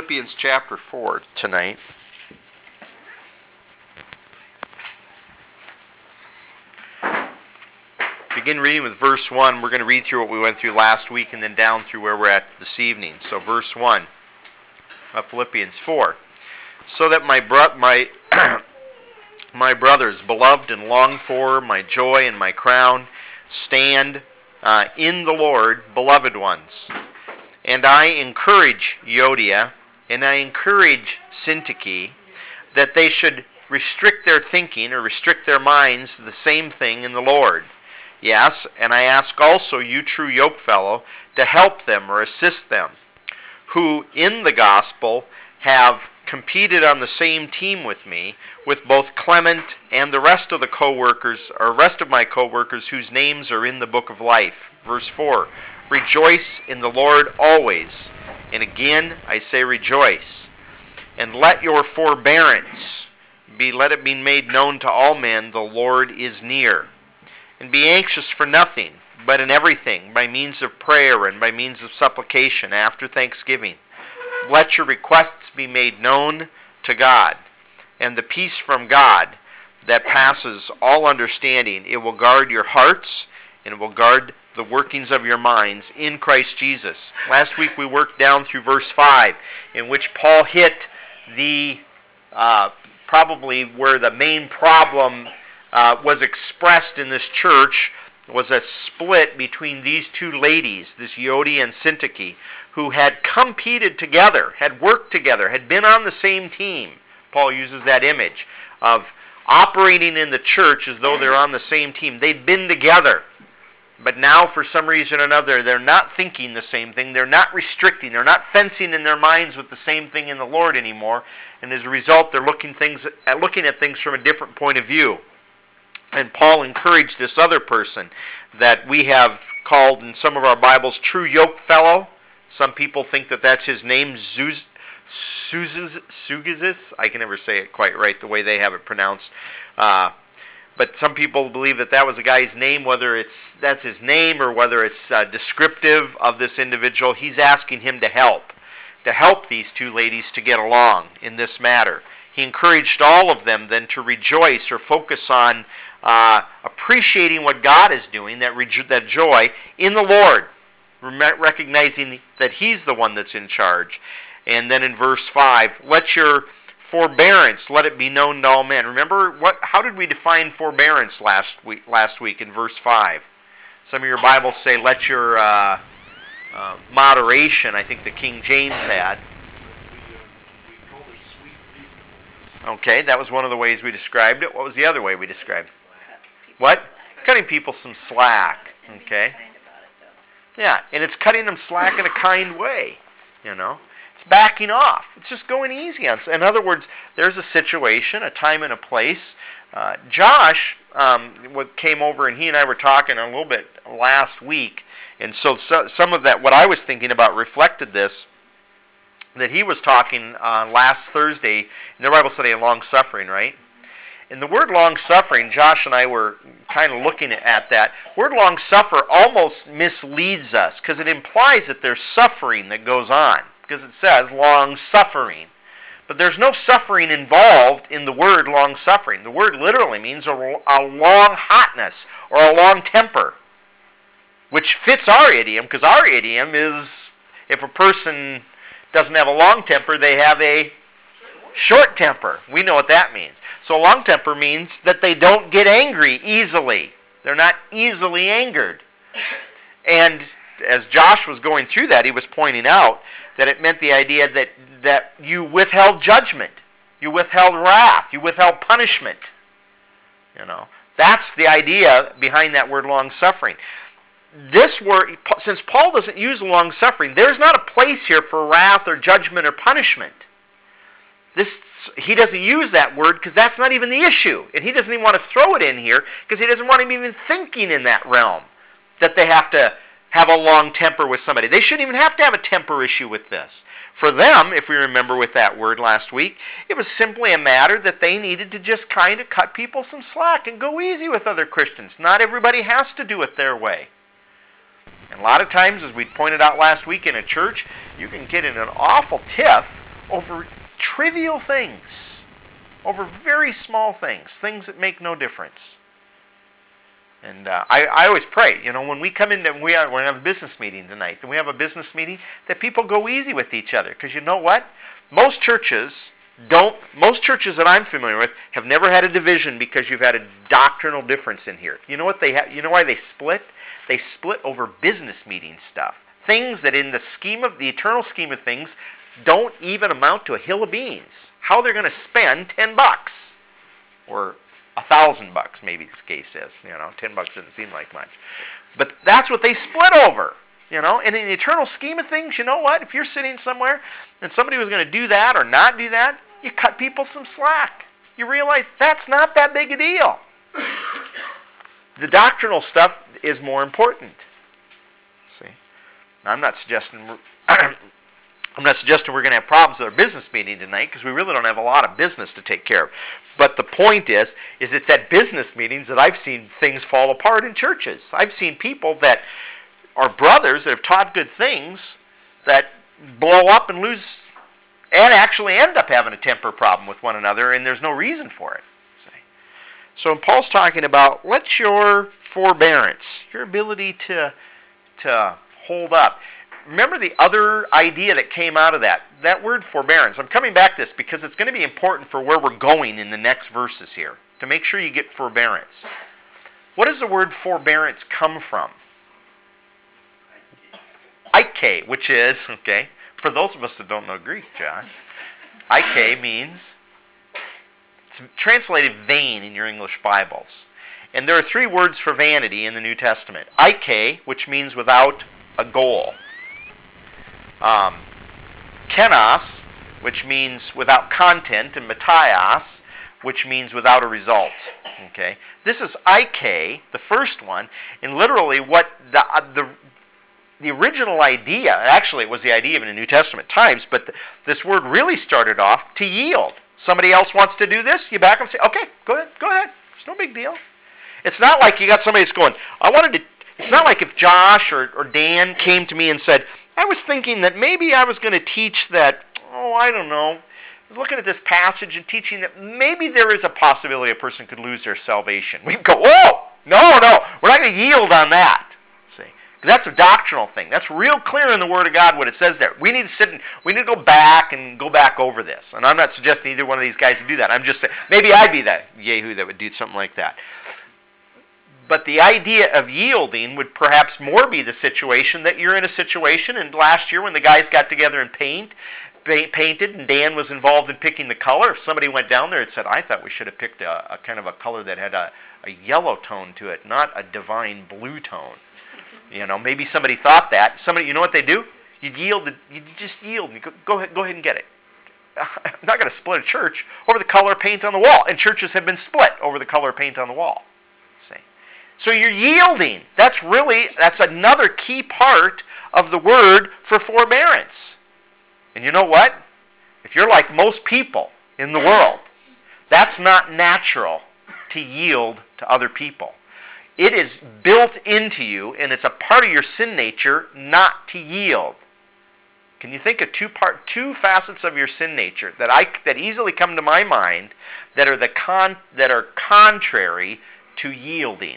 Philippians chapter 4 tonight. Begin reading with verse 1. We're going to read through what we went through last week and then down through where we're at this evening. So verse 1 of Philippians 4. So that my brothers, beloved and longed for, my joy and my crown, stand in the Lord, beloved ones. And I encourage Euodia, and I encourage Syntyche, that they should restrict their thinking or restrict their minds to the same thing in the Lord. Yes, and I ask also you true yokefellow to help them or assist them, who in the gospel have competed on the same team with me, with both Clement and the rest of the co-workers, or rest of my co-workers whose names are in the book of life. Verse 4. Rejoice in the Lord always. And again, I say rejoice. And let your forbearance let it be made known to all men, the Lord is near. And be anxious for nothing, but in everything, by means of prayer and by means of supplication, after thanksgiving. Let your requests be made known to God. And the peace from God that passes all understanding, it will guard your hearts, and it will guard the workings of your minds in Christ Jesus. Last week we worked down through verse 5, in which Paul hit the probably where the main problem was expressed in this church was a split between these two ladies, this Euodia and Syntyche, who had competed together, had worked together, had been on the same team. Paul uses that image of operating in the church as though they're on the same team. They'd been together. But now, for some reason or another, they're not thinking the same thing. They're not restricting. They're not fencing in their minds with the same thing in the Lord anymore. And as a result, they're looking at things from a different point of view. And Paul encouraged this other person that we have called in some of our Bibles true yokefellow. Some people think that that's his name, Sugizis. I can never say it quite right the way they have it pronounced. But some people believe that that was a guy's name, whether that's his name or whether it's descriptive of this individual. He's asking him to help these two ladies to get along in this matter. He encouraged all of them then to rejoice or focus on appreciating what God is doing, that joy in the Lord, recognizing that He's the one that's in charge. And then in verse 5, let your forbearance, let it be known to all men. Remember, how did we define forbearance last week in verse 5? Some of your Bibles say, let your moderation, I think the King James had. Okay, that was one of the ways we described it. What was the other way we described it? What? Cutting people some slack. Okay. Yeah, and it's cutting them slack in a kind way, It's backing off. It's just going easy on. In other words, there's a situation, a time and a place. Josh came over and he and I were talking a little bit last week, and so some of that, what I was thinking about reflected this, that he was talking last Thursday in the Bible study on long-suffering, right? And the word long-suffering, Josh and I were kind of looking at that. Word long-suffer almost misleads us because it implies that there's suffering that goes on, because it says long-suffering. But there's no suffering involved in the word long-suffering. The word literally means a long hotness or a long temper, which fits our idiom, because our idiom is if a person doesn't have a long temper, they have a short temper. We know what that means. So long temper means that they don't get angry easily. They're not easily angered. And as Josh was going through that, he was pointing out that it meant the idea that you withheld judgment, you withheld wrath, you withheld punishment. That's the idea behind that word long-suffering. This word, since Paul doesn't use long-suffering, there's not a place here for wrath or judgment or punishment. He doesn't use that word because that's not even the issue. And he doesn't even want to throw it in here because he doesn't want him even thinking in that realm that they have to have a long temper with somebody. They shouldn't even have to have a temper issue with this. For them, if we remember with that word last week, it was simply a matter that they needed to just kind of cut people some slack and go easy with other Christians. Not everybody has to do it their way. And a lot of times, as we pointed out last week in a church, you can get in an awful tiff over trivial things, over very small things, things that make no difference. And I always pray, when we come in, we're going to have a business meeting tonight, and we have a business meeting, that people go easy with each other. Because you know what? Most churches that I'm familiar with have never had a division because you've had a doctrinal difference in here. You know what they have? You know why they split? They split over business meeting stuff. Things that in the eternal scheme of things don't even amount to a hill of beans. How they're going to spend $10 or $1,000, maybe this case is. $10 doesn't seem like much. But that's what they split over. And in the eternal scheme of things, you know what? If you're sitting somewhere and somebody was going to do that or not do that, you cut people some slack. You realize that's not that big a deal. The doctrinal stuff is more important. See? Now, I'm not suggesting we're going to have problems with our business meeting tonight, because we really don't have a lot of business to take care of. But the point is it's at business meetings that I've seen things fall apart in churches. I've seen people that are brothers that have taught good things that blow up and lose, and actually end up having a temper problem with one another, and there's no reason for it. So Paul's talking about, let your forbearance, your ability to hold up. Remember the other idea that came out of that word forbearance. I'm coming back to this because it's going to be important for where we're going in the next verses here, to make sure you get forbearance. What does the word forbearance come from? Ike, which is, for those of us that don't know Greek, John, Ike means, it's translated vain in your English Bibles. And there are 3 words for vanity in the New Testament. Ike, which means without a goal. Kenos, which means without content, and Matthias, which means without a result. Okay, this is Ike, the first one, and literally what the original idea, actually it was the idea in the New Testament times, but this word really started off to yield. Somebody else wants to do this, you back them and say, okay, go ahead. It's no big deal. It's not like you got somebody that's going, it's not like if Josh or Dan came to me and said, I was thinking that maybe I was going to teach that, I don't know, I was looking at this passage and teaching that maybe there is a possibility a person could lose their salvation. We'd go, no, we're not going to yield on that. See, because that's a doctrinal thing. That's real clear in the Word of God what it says there. We need to go back over this. And I'm not suggesting either one of these guys would do that. I'm just saying, maybe I'd be the yahoo that would do something like that. But the idea of yielding would perhaps more be the situation that you're in a situation, and last year when the guys got together and painted, and Dan was involved in picking the color, if somebody went down there and said, I thought we should have picked a kind of a color that had a yellow tone to it, not a divine blue tone. Maybe somebody thought that. You know what they do? You'd just yield, and you go ahead and get it. I'm not going to split a church over the color of paint on the wall, and churches have been split over the color of paint on the wall. See? So you're yielding. That's another key part of the word for forbearance. And you know what? If you're like most people in the world, that's not natural to yield to other people. It is built into you, and it's a part of your sin nature not to yield. Can you think of two facets of your sin nature that easily come to my mind that are contrary to yielding?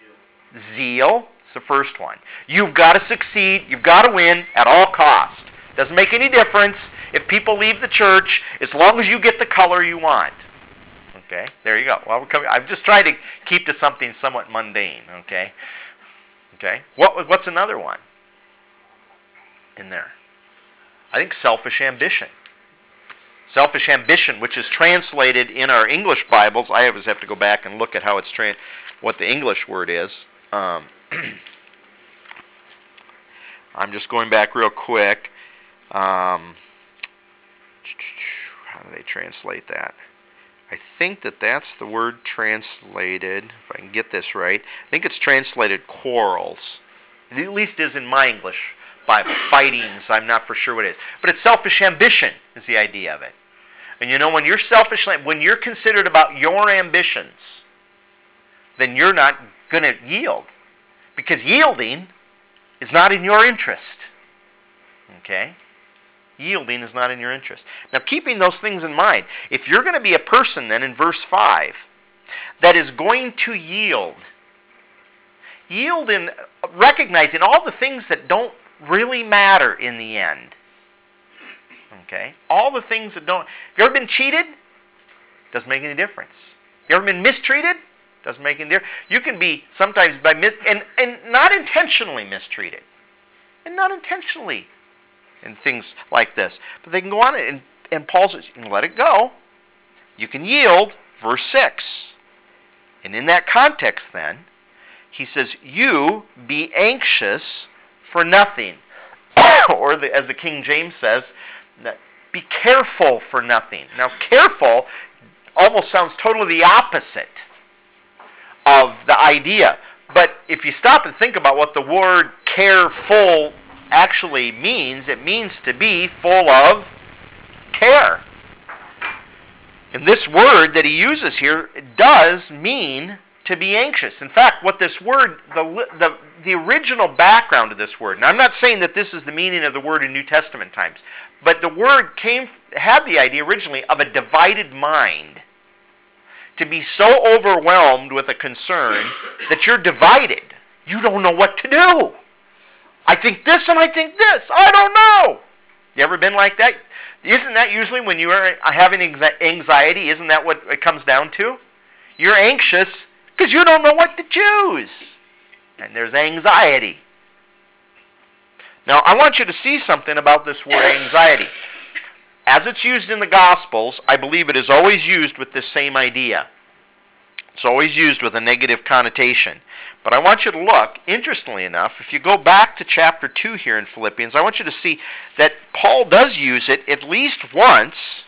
Zeal is the first one. You've got to succeed. You've got to win at all cost. Doesn't make any difference if people leave the church as long as you get the color you want. Okay, there you go. Well, I'm just trying to keep to something somewhat mundane. Okay. What's another one in there? I think selfish ambition. Selfish ambition, which is translated in our English Bibles. I always have to go back and look at how it's what the English word is. I'm just going back real quick. How do they translate that? I think that's the word translated, if I can get this right. I think it's translated quarrels. It at least is in my English Bible. Fightings, I'm not for sure what it is. But it's selfish ambition is the idea of it. And when you're selfish, when you're considered about your ambitions, then you're not going to yield. Because yielding is not in your interest. Okay? Yielding is not in your interest. Now, keeping those things in mind, if you're going to be a person then in verse 5 that is going to yield in recognizing all the things that don't really matter in the end. Okay? All the things that don't... Have you ever been cheated? Doesn't make any difference. You ever been mistreated? Doesn't make any difference. You can be sometimes and not intentionally mistreated. And not intentionally in things like this. But they can go on and Paul says, you can let it go. You can yield. Verse 6. And in that context then, he says, you be anxious for nothing. Or as the King James says, be careful for nothing. Now, careful almost sounds totally the opposite of the idea. But if you stop and think about what the word careful actually means, it means to be full of care. And this word that he uses here does mean to be anxious. In fact, what this word, the original background of this word, and I'm not saying that this is the meaning of the word in New Testament times, but the word had the idea originally of a divided mind. To be so overwhelmed with a concern that you're divided. You don't know what to do. I think this and I think this. I don't know. You ever been like that? Isn't that usually when you are having anxiety, isn't that what it comes down to? You're anxious because you don't know what to choose. And there's anxiety. Now, I want you to see something about this word anxiety. As it's used in the Gospels, I believe it is always used with this same idea. It's always used with a negative connotation. But I want you to look, interestingly enough, if you go back to chapter 2 here in Philippians, I want you to see that Paul does use it at least once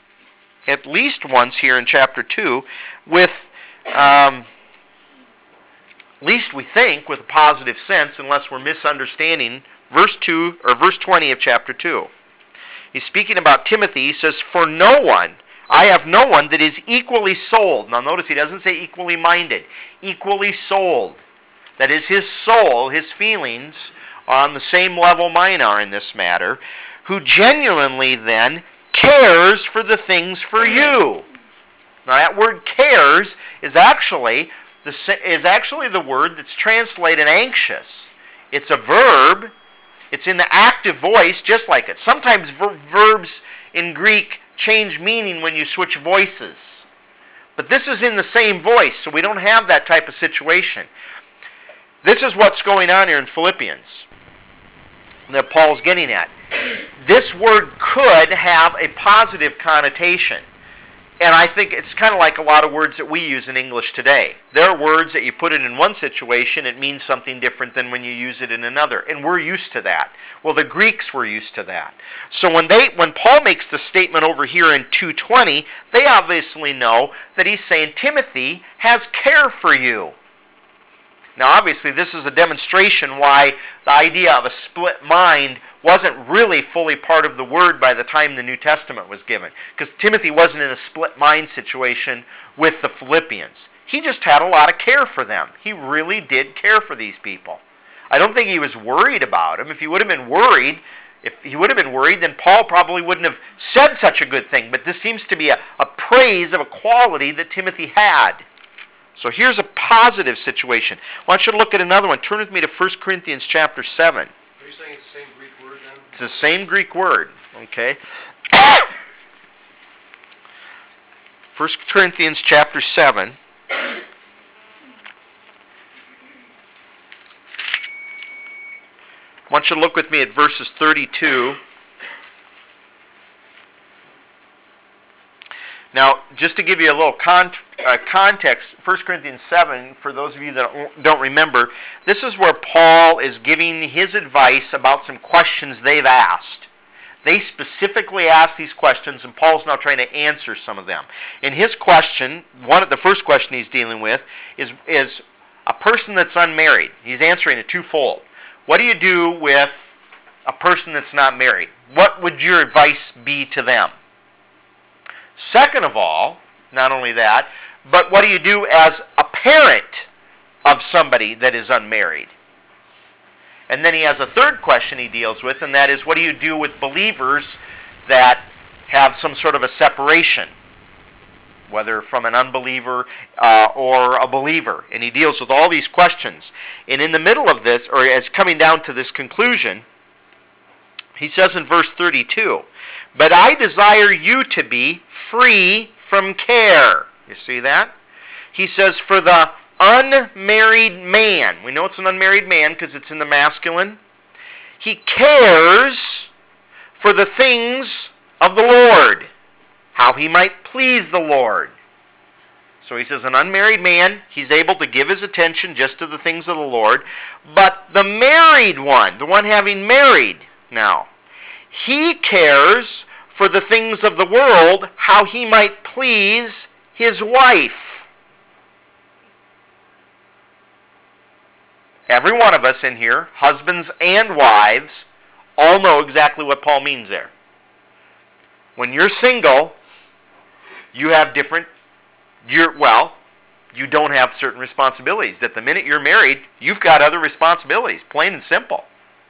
here in chapter 2, with, at least we think, with a positive sense, unless we're misunderstanding verse 2 or verse 20 of chapter 2. He's speaking about Timothy. He says, for no one, I have no one that is equally sold. Now notice he doesn't say equally minded. Equally sold. That is, his soul, his feelings, are on the same level mine are in this matter, who genuinely then cares for the things for you. Now that word cares is actually the word that's translated anxious. It's a verb. It's in the active voice, just like it. Sometimes verbs in Greek change meaning when you switch voices. But this is in the same voice, so we don't have that type of situation. This is what's going on here in Philippians that Paul's getting at. This word could have a positive connotation. And I think it's kind of like a lot of words that we use in English today. There are words that you put it in one situation, it means something different than when you use it in another. And we're used to that. Well, the Greeks were used to that. So when Paul makes the statement over here in 2:20, they obviously know that he's saying Timothy has care for you. Now, obviously, this is a demonstration why the idea of a split mind wasn't really fully part of the word by the time the New Testament was given. Because Timothy wasn't in a split mind situation with the Philippians. He just had a lot of care for them. He really did care for these people. I don't think he was worried about them. If he would have been worried, then Paul probably wouldn't have said such a good thing. But this seems to be a praise of a quality that Timothy had. So here's a positive situation. I want you to look at another one. Turn with me to 1 Corinthians chapter 7. Are you saying it's the same Greek word then? It's the same Greek word. Okay. 1 Corinthians chapter 7. I want you to look with me at verses 32. Now, just to give you a little context, 1 Corinthians 7, for those of you that don't remember, this is where Paul is giving his advice about some questions they've asked. They specifically asked these questions, and Paul's now trying to answer some of them. In his question, the first question he's dealing with is a person that's unmarried. He's answering it twofold. What do you do with a person that's not married? What would your advice be to them? Second of all, not only that, but what do you do as a parent of somebody that is unmarried? And then he has a third question he deals with, and that is, what do you do with believers that have some sort of a separation, whether from an unbeliever or a believer? And he deals with all these questions. And in the middle of this, or as coming down to this conclusion, he says in verse 32, "But I desire you to be free from care." You see that? He says, "For the unmarried man," we know it's an unmarried man because it's in the masculine, "he cares for the things of the Lord, how he might please the Lord." So he says an unmarried man, he's able to give his attention just to the things of the Lord. But the married one, the one having married now, he cares for the things of the world, how he might please his wife. Every one of us in here, husbands and wives, all know exactly what Paul means there. When you're single, you have you don't have certain responsibilities. That the minute you're married, you've got other responsibilities, plain and simple.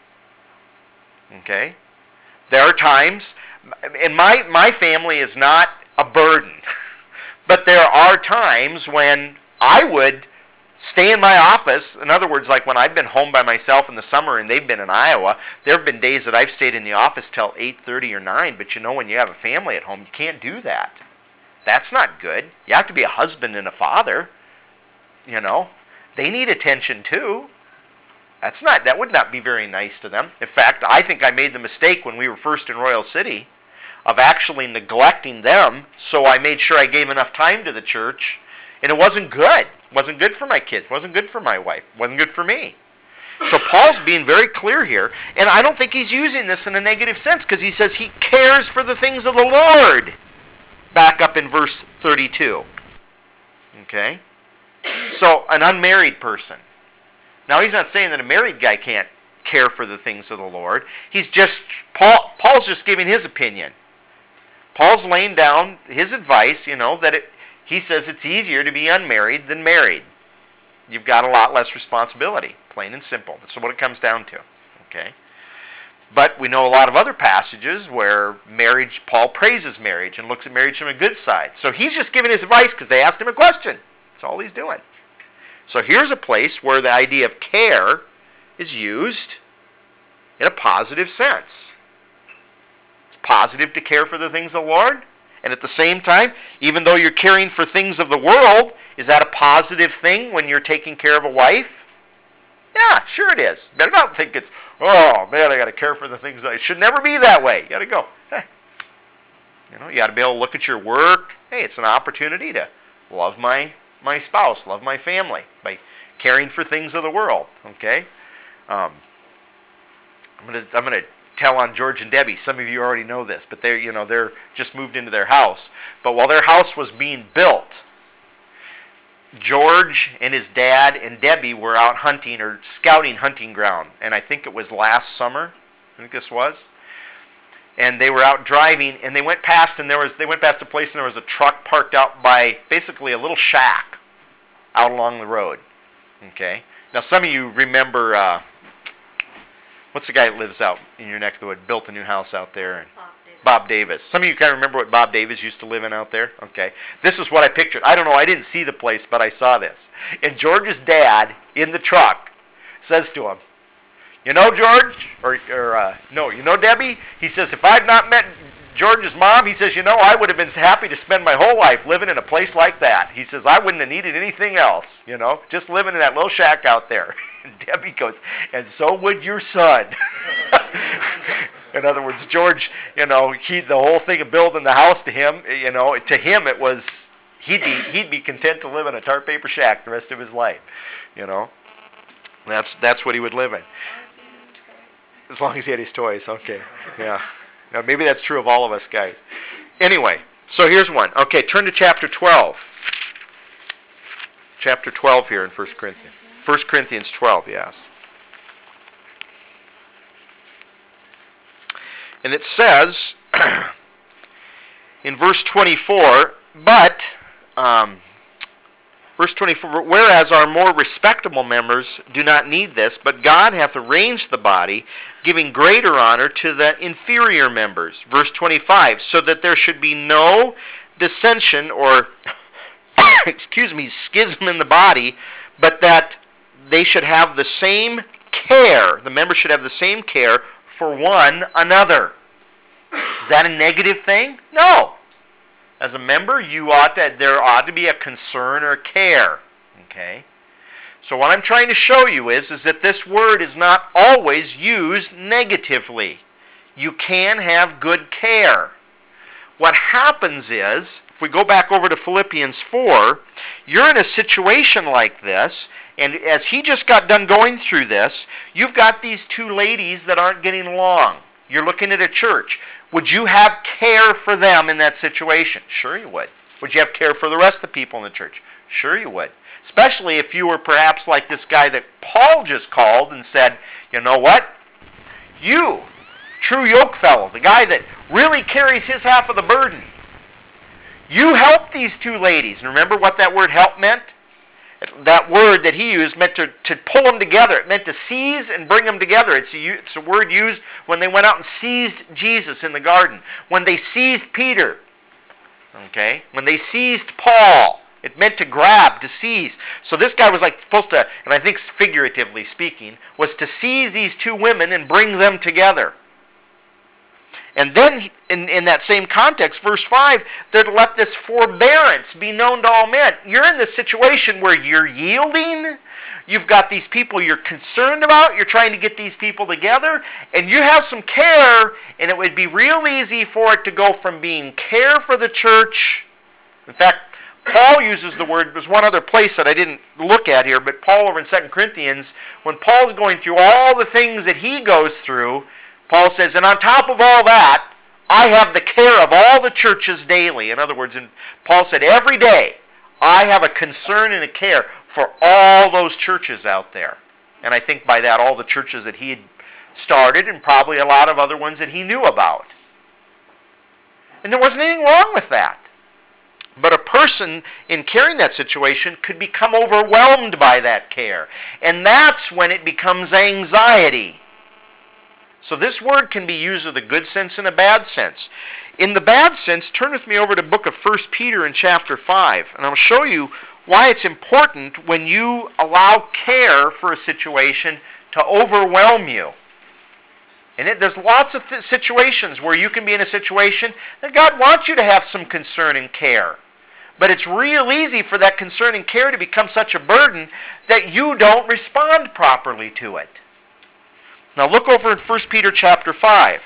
Okay? There are times, and my family is not a burden, but there are times when I would stay in my office. In other words, like when I've been home by myself in the summer and they've been in Iowa, there have been days that I've stayed in the office till 8:30 or 9, but when you have a family at home, you can't do that. That's not good. You have to be a husband and a father. They need attention too. That would not be very nice to them. In fact, I think I made the mistake when we were first in Royal City of actually neglecting them, so I made sure I gave enough time to the church, and it wasn't good. It wasn't good for my kids. It wasn't good for my wife. It wasn't good for me. So Paul's being very clear here, and I don't think he's using this in a negative sense, because he says he cares for the things of the Lord. Back up in verse 32. Okay? So, an unmarried person. Now, he's not saying that a married guy can't care for the things of the Lord. Paul's just giving his opinion. Paul's laying down his advice, he says it's easier to be unmarried than married. You've got a lot less responsibility, plain and simple. That's what it comes down to. Okay? But we know a lot of other passages where Paul praises marriage and looks at marriage from a good side. So he's just giving his advice because they asked him a question. That's all he's doing. So here's a place where the idea of care is used in a positive sense. It's positive to care for the things of the Lord. And at the same time, even though you're caring for things of the world, is that a positive thing when you're taking care of a wife? Yeah, sure it is. Better not think it's, oh man, I got to care for the things. It should never be that way. You got to go. Hey. You got to be able to look at your work. Hey, it's an opportunity to love my spouse, love my family by caring for things of the world. Okay, I'm gonna tell on George and Debbie. Some of you already know this, but they're just moved into their house. But while their house was being built, George and his dad and Debbie were out hunting or scouting hunting ground, and I think it was last summer. I think this was. And they were out driving, and they went past a place, and there was a truck parked out by basically a little shack out along the road. Okay. Now some of you remember what's the guy that lives out in your neck of the wood, built a new house out there? Bob Davis. Some of you kind of remember what Bob Davis used to live in out there? Okay. This is what I pictured. I don't know, I didn't see the place, but I saw this. And George's dad, in the truck, says to him, George, Debbie? He says, if I'd not met George's mom, he says, I would have been happy to spend my whole life living in a place like that. He says, I wouldn't have needed anything else, just living in that little shack out there. And Debbie goes, and so would your son. In other words, George, the whole thing of building the house to him, to him it was, he'd be content to live in a tar paper shack the rest of his life, That's what he would live in. As long as he had his toys, okay, yeah. Now maybe that's true of all of us guys. Anyway, so here's one. Okay, turn to chapter 12. Chapter 12 here in 1 Corinthians. 1 Corinthians 12, yes. And it says in verse 24, but Verse 24, whereas our more respectable members do not need this, but God hath arranged the body, giving greater honor to the inferior members. Verse 25, so that there should be no dissension or, schism in the body, but that they should have the same care, the members should have the same care for one another. Is that a negative thing? No. As a member, there ought to be a concern or care. Okay? So what I'm trying to show you is that this word is not always used negatively. You can have good care. What happens is, if we go back over to Philippians 4, you're in a situation like this, and as he just got done going through this, you've got these two ladies that aren't getting along. You're looking at a church. Would you have care for them in that situation? Sure you would. Would you have care for the rest of the people in the church? Sure you would. Especially if you were perhaps like this guy that Paul just called and said, you know what? You, true yoke fellow, the guy that really carries his half of the burden. You help these two ladies. And remember what that word help meant? That word that he used meant to pull them together. It meant to seize and bring them together. It's a word used when they went out and seized Jesus in the garden. When they seized Peter. Okay? When they seized Paul. It meant to grab, to seize. So this guy was like supposed to, and I think figuratively speaking, was to seize these two women and bring them together. And then, in that same context, verse 5, that let this forbearance be known to all men. You're in this situation where you're yielding. You've got these people you're concerned about. You're trying to get these people together. And you have some care, and it would be real easy for it to go from being care for the church. In fact, Paul uses the word, there's one other place that I didn't look at here, but Paul over in 2 Corinthians, when Paul's going through all the things that he goes through, Paul says, and on top of all that, I have the care of all the churches daily. In other words, Paul said, every day, I have a concern and a care for all those churches out there. And I think by that, all the churches that he had started and probably a lot of other ones that he knew about. And there wasn't anything wrong with that. But a person in carrying that situation could become overwhelmed by that care. And that's when it becomes anxiety. So this word can be used with a good sense and a bad sense. In the bad sense, turn with me over to the book of 1 Peter in chapter 5. And I'll show you why it's important when you allow care for a situation to overwhelm you. And there's lots of situations where you can be in a situation that God wants you to have some concern and care. But it's real easy for that concern and care to become such a burden that you don't respond properly to it. Now look over in 1 Peter chapter 5.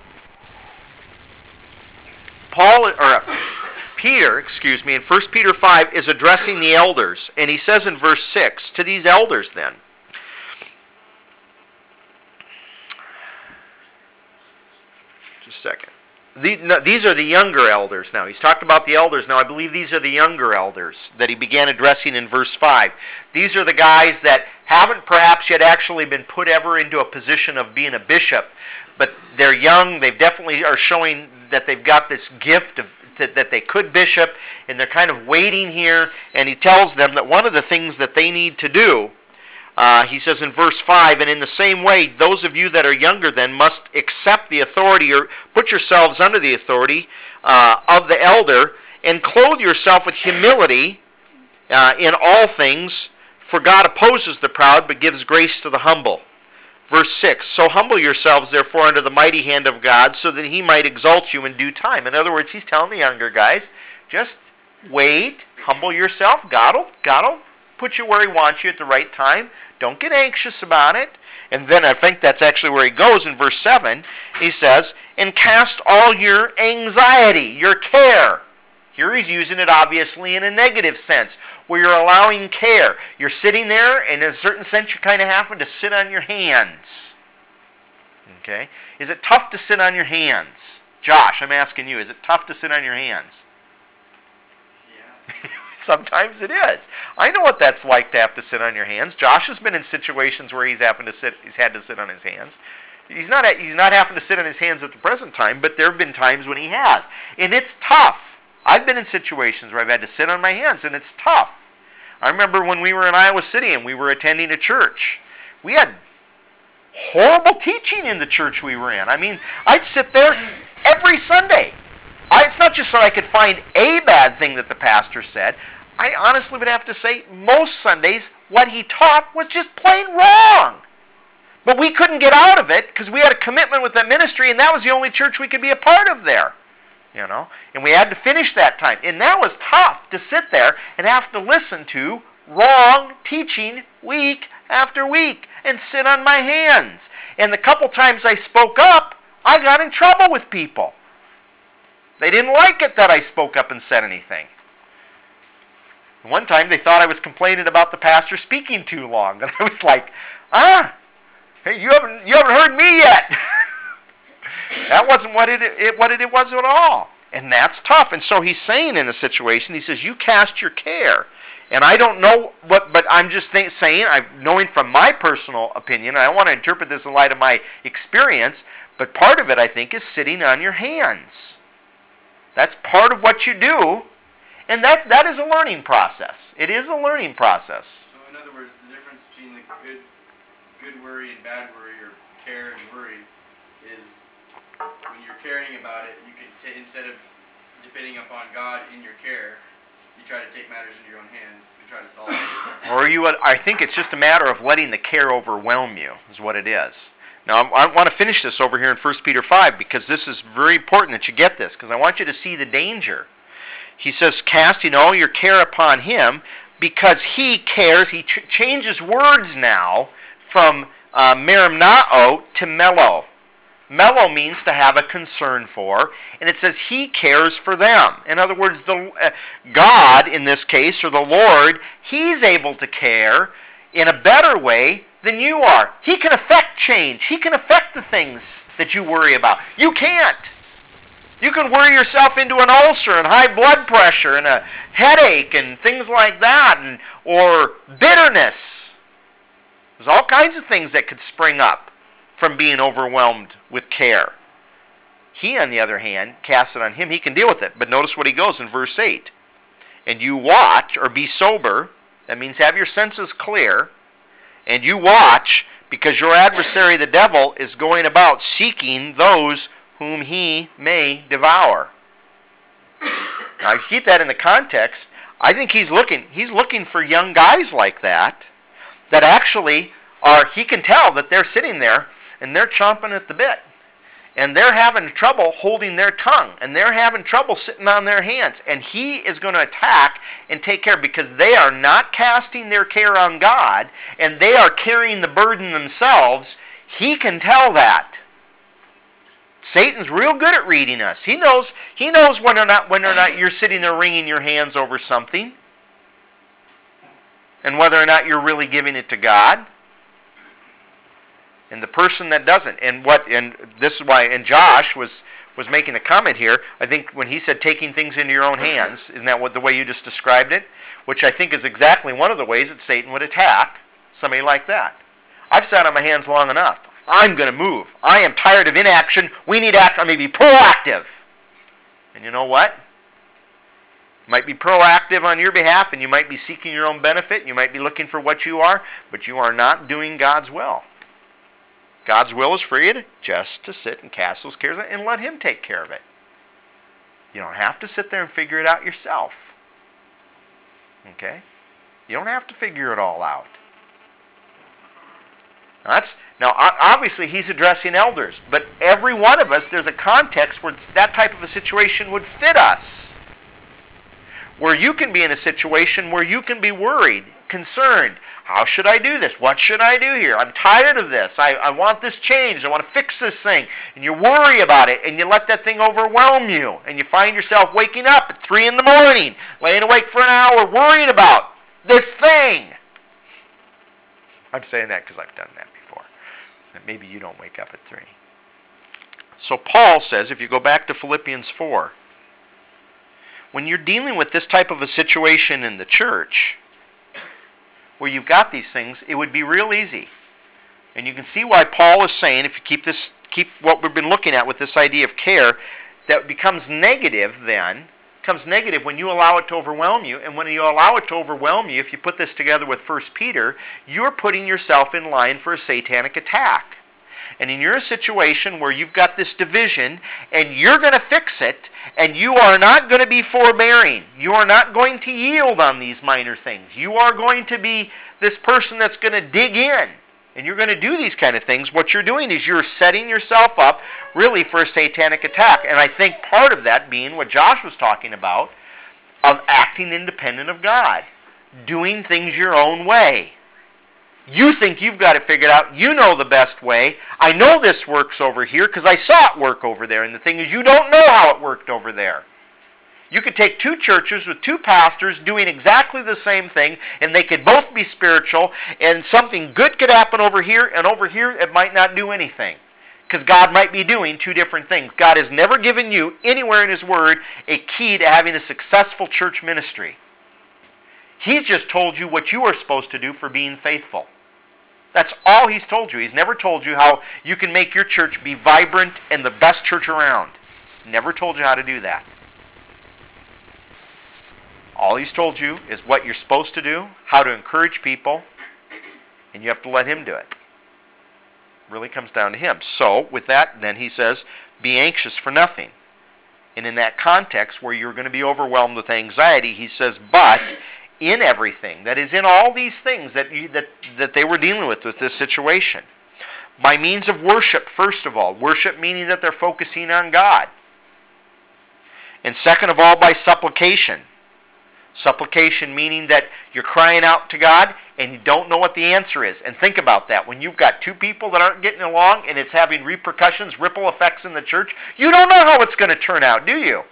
Peter, in 1 Peter 5 is addressing the elders. And he says in verse 6, to these elders then, just a second. These are the younger elders now. He's talked about the elders. Now I believe these are the younger elders that he began addressing in verse 5. These are the guys that haven't perhaps yet actually been put ever into a position of being a bishop. But they're young. They definitely are showing that they've got this gift that they could bishop. And they're kind of waiting here. And he tells them that one of the things that they need to do, he says in verse 5, and in the same way, those of you that are younger then must accept the authority or put yourselves under the authority of the elder and clothe yourself with humility in all things, for God opposes the proud but gives grace to the humble. Verse 6, so humble yourselves therefore under the mighty hand of God so that he might exalt you in due time. In other words, he's telling the younger guys, just wait, humble yourself, God will put you where he wants you at the right time. Don't get anxious about it. And then I think that's actually where he goes in verse 7. He says, and cast all your anxiety, your care. Here he's using it obviously in a negative sense, where you're allowing care. You're sitting there, and in a certain sense, you're kind of having to sit on your hands. Okay? Is it tough to sit on your hands? Josh, I'm asking you, is it tough to sit on your hands? Yeah. Sometimes it is. I know what that's like to have to sit on your hands. Josh has been in situations where he's had to sit on his hands. He's not having to sit on his hands at the present time, but there have been times when he has. And it's tough. I've been in situations where I've had to sit on my hands, and it's tough. I remember when we were in Iowa City and we were attending a church. We had horrible teaching in the church we were in. I mean, I'd sit there every Sunday. It's not just that I could find a bad thing that the pastor said. I honestly would have to say most Sundays what he taught was just plain wrong. But we couldn't get out of it because we had a commitment with that ministry, and that was the only church we could be a part of there. You know, and we had to finish that time. And that was tough to sit there and have to listen to wrong teaching week after week and sit on my hands. And the couple times I spoke up, I got in trouble with people. They didn't like it that I spoke up and said anything. One time they thought I was complaining about the pastor speaking too long. And I was like, hey, you haven't heard me yet. That wasn't what it was at all. And that's tough. And so he's saying in a situation, he says, you cast your care. And I don't know what, but I'm just saying, knowing from my personal opinion, I don't want to interpret this in light of my experience, but part of it, I think, is sitting on your hands. That's part of what you do. And that is a learning process. It is a learning process. So in other words, the difference between the good worry and bad worry, or care and worry, is when you're caring about it, you can instead of depending upon God in your care, you try to take matters into your own hands and try to solve it. Or I think it's just a matter of letting the care overwhelm you, is what it is. Now, I want to finish this over here in 1 Peter 5, because this is very important that you get this, because I want you to see the danger. He says, casting all your care upon him, because he cares. He changes words now from merimnao to melo. Melo means to have a concern for, and it says he cares for them. In other words, God, in this case, or the Lord, he's able to care in a better way than you are. He can affect change. He can affect the things that you worry about. You can't. You can worry yourself into an ulcer and high blood pressure and a headache and things like that, or bitterness. There's all kinds of things that could spring up from being overwhelmed with care. He, on the other hand, casts it on him. He can deal with it. But notice what he goes in verse 8. And you watch, or be sober. That means have your senses clear. And you watch, because your adversary, the devil, is going about seeking those whom he may devour. Now, keep that in the context. I think he's looking for young guys like that actually he can tell that they're sitting there and they're chomping at the bit. And they're having trouble holding their tongue. And they're having trouble sitting on their hands. And he is going to attack and take care, because they are not casting their care on God, and they are carrying the burden themselves. He can tell that. Satan's real good at reading us. He knows whether or not you're sitting there wringing your hands over something, and whether or not you're really giving it to God. And the person that doesn't, and this is why, and Josh was making a comment here, I think when he said taking things into your own hands, isn't that the way you just described it? Which I think is exactly one of the ways that Satan would attack somebody like that. I've sat on my hands long enough. I'm going to move. I am tired of inaction. We need action. I'm going to be proactive. And you know what? You might be proactive on your behalf, and you might be seeking your own benefit, and you might be looking for what you are, but you are not doing God's will. God's will is for you just to sit and cast those cares and let him take care of it. You don't have to sit there and figure it out yourself. Okay? You don't have to figure it all out. Now, obviously, he's addressing elders, but every one of us, there's a context where that type of a situation would fit us. Where you can be in a situation where you can be worried, concerned. How should I do this? What should I do here? I'm tired of this. I want this changed. I want to fix this thing. And you worry about it, and you let that thing overwhelm you. And you find yourself waking up at 3 in the morning, laying awake for an hour, worrying about this thing. I'm saying that because I've done that before. And maybe you don't wake up at 3. So Paul says, if you go back to Philippians 4, when you're dealing with this type of a situation in the church, where you've got these things, it would be real easy. And you can see why Paul is saying, if you keep what we've been looking at with this idea of care, that becomes negative then becomes negative when you allow it to overwhelm you. And when you allow it to overwhelm you, if you put this together with 1 Peter, you're putting yourself in line for a satanic attack. And in your situation where you've got this division and you're going to fix it, and you are not going to be forbearing, you are not going to yield on these minor things, you are going to be this person that's going to dig in, and you're going to do these kind of things, what you're doing is you're setting yourself up really for a satanic attack. And I think part of that being what Josh was talking about, of acting independent of God, doing things your own way. You think you've got it figured out. You know the best way. I know this works over here because I saw it work over there. And the thing is, you don't know how it worked over there. You could take two churches with two pastors doing exactly the same thing, and they could both be spiritual, and something good could happen over here, and over here it might not do anything. Because God might be doing two different things. God has never given you, anywhere in His Word, a key to having a successful church ministry. He's just told you what you are supposed to do for being faithful. That's all He's told you. He's never told you how you can make your church be vibrant and the best church around. Never told you how to do that. All He's told you is what you're supposed to do, how to encourage people, and you have to let Him do it. It really comes down to Him. So, with that, then He says, be anxious for nothing. And in that context where you're going to be overwhelmed with anxiety, He says, but in everything, that is in all these things that they were dealing with this situation, by means of worship, first of all. Worship meaning that they're focusing on God. And second of all, by supplication. Supplication meaning that you're crying out to God and you don't know what the answer is. And think about that. When you've got two people that aren't getting along and it's having repercussions, ripple effects in the church, you don't know how it's going to turn out, do you?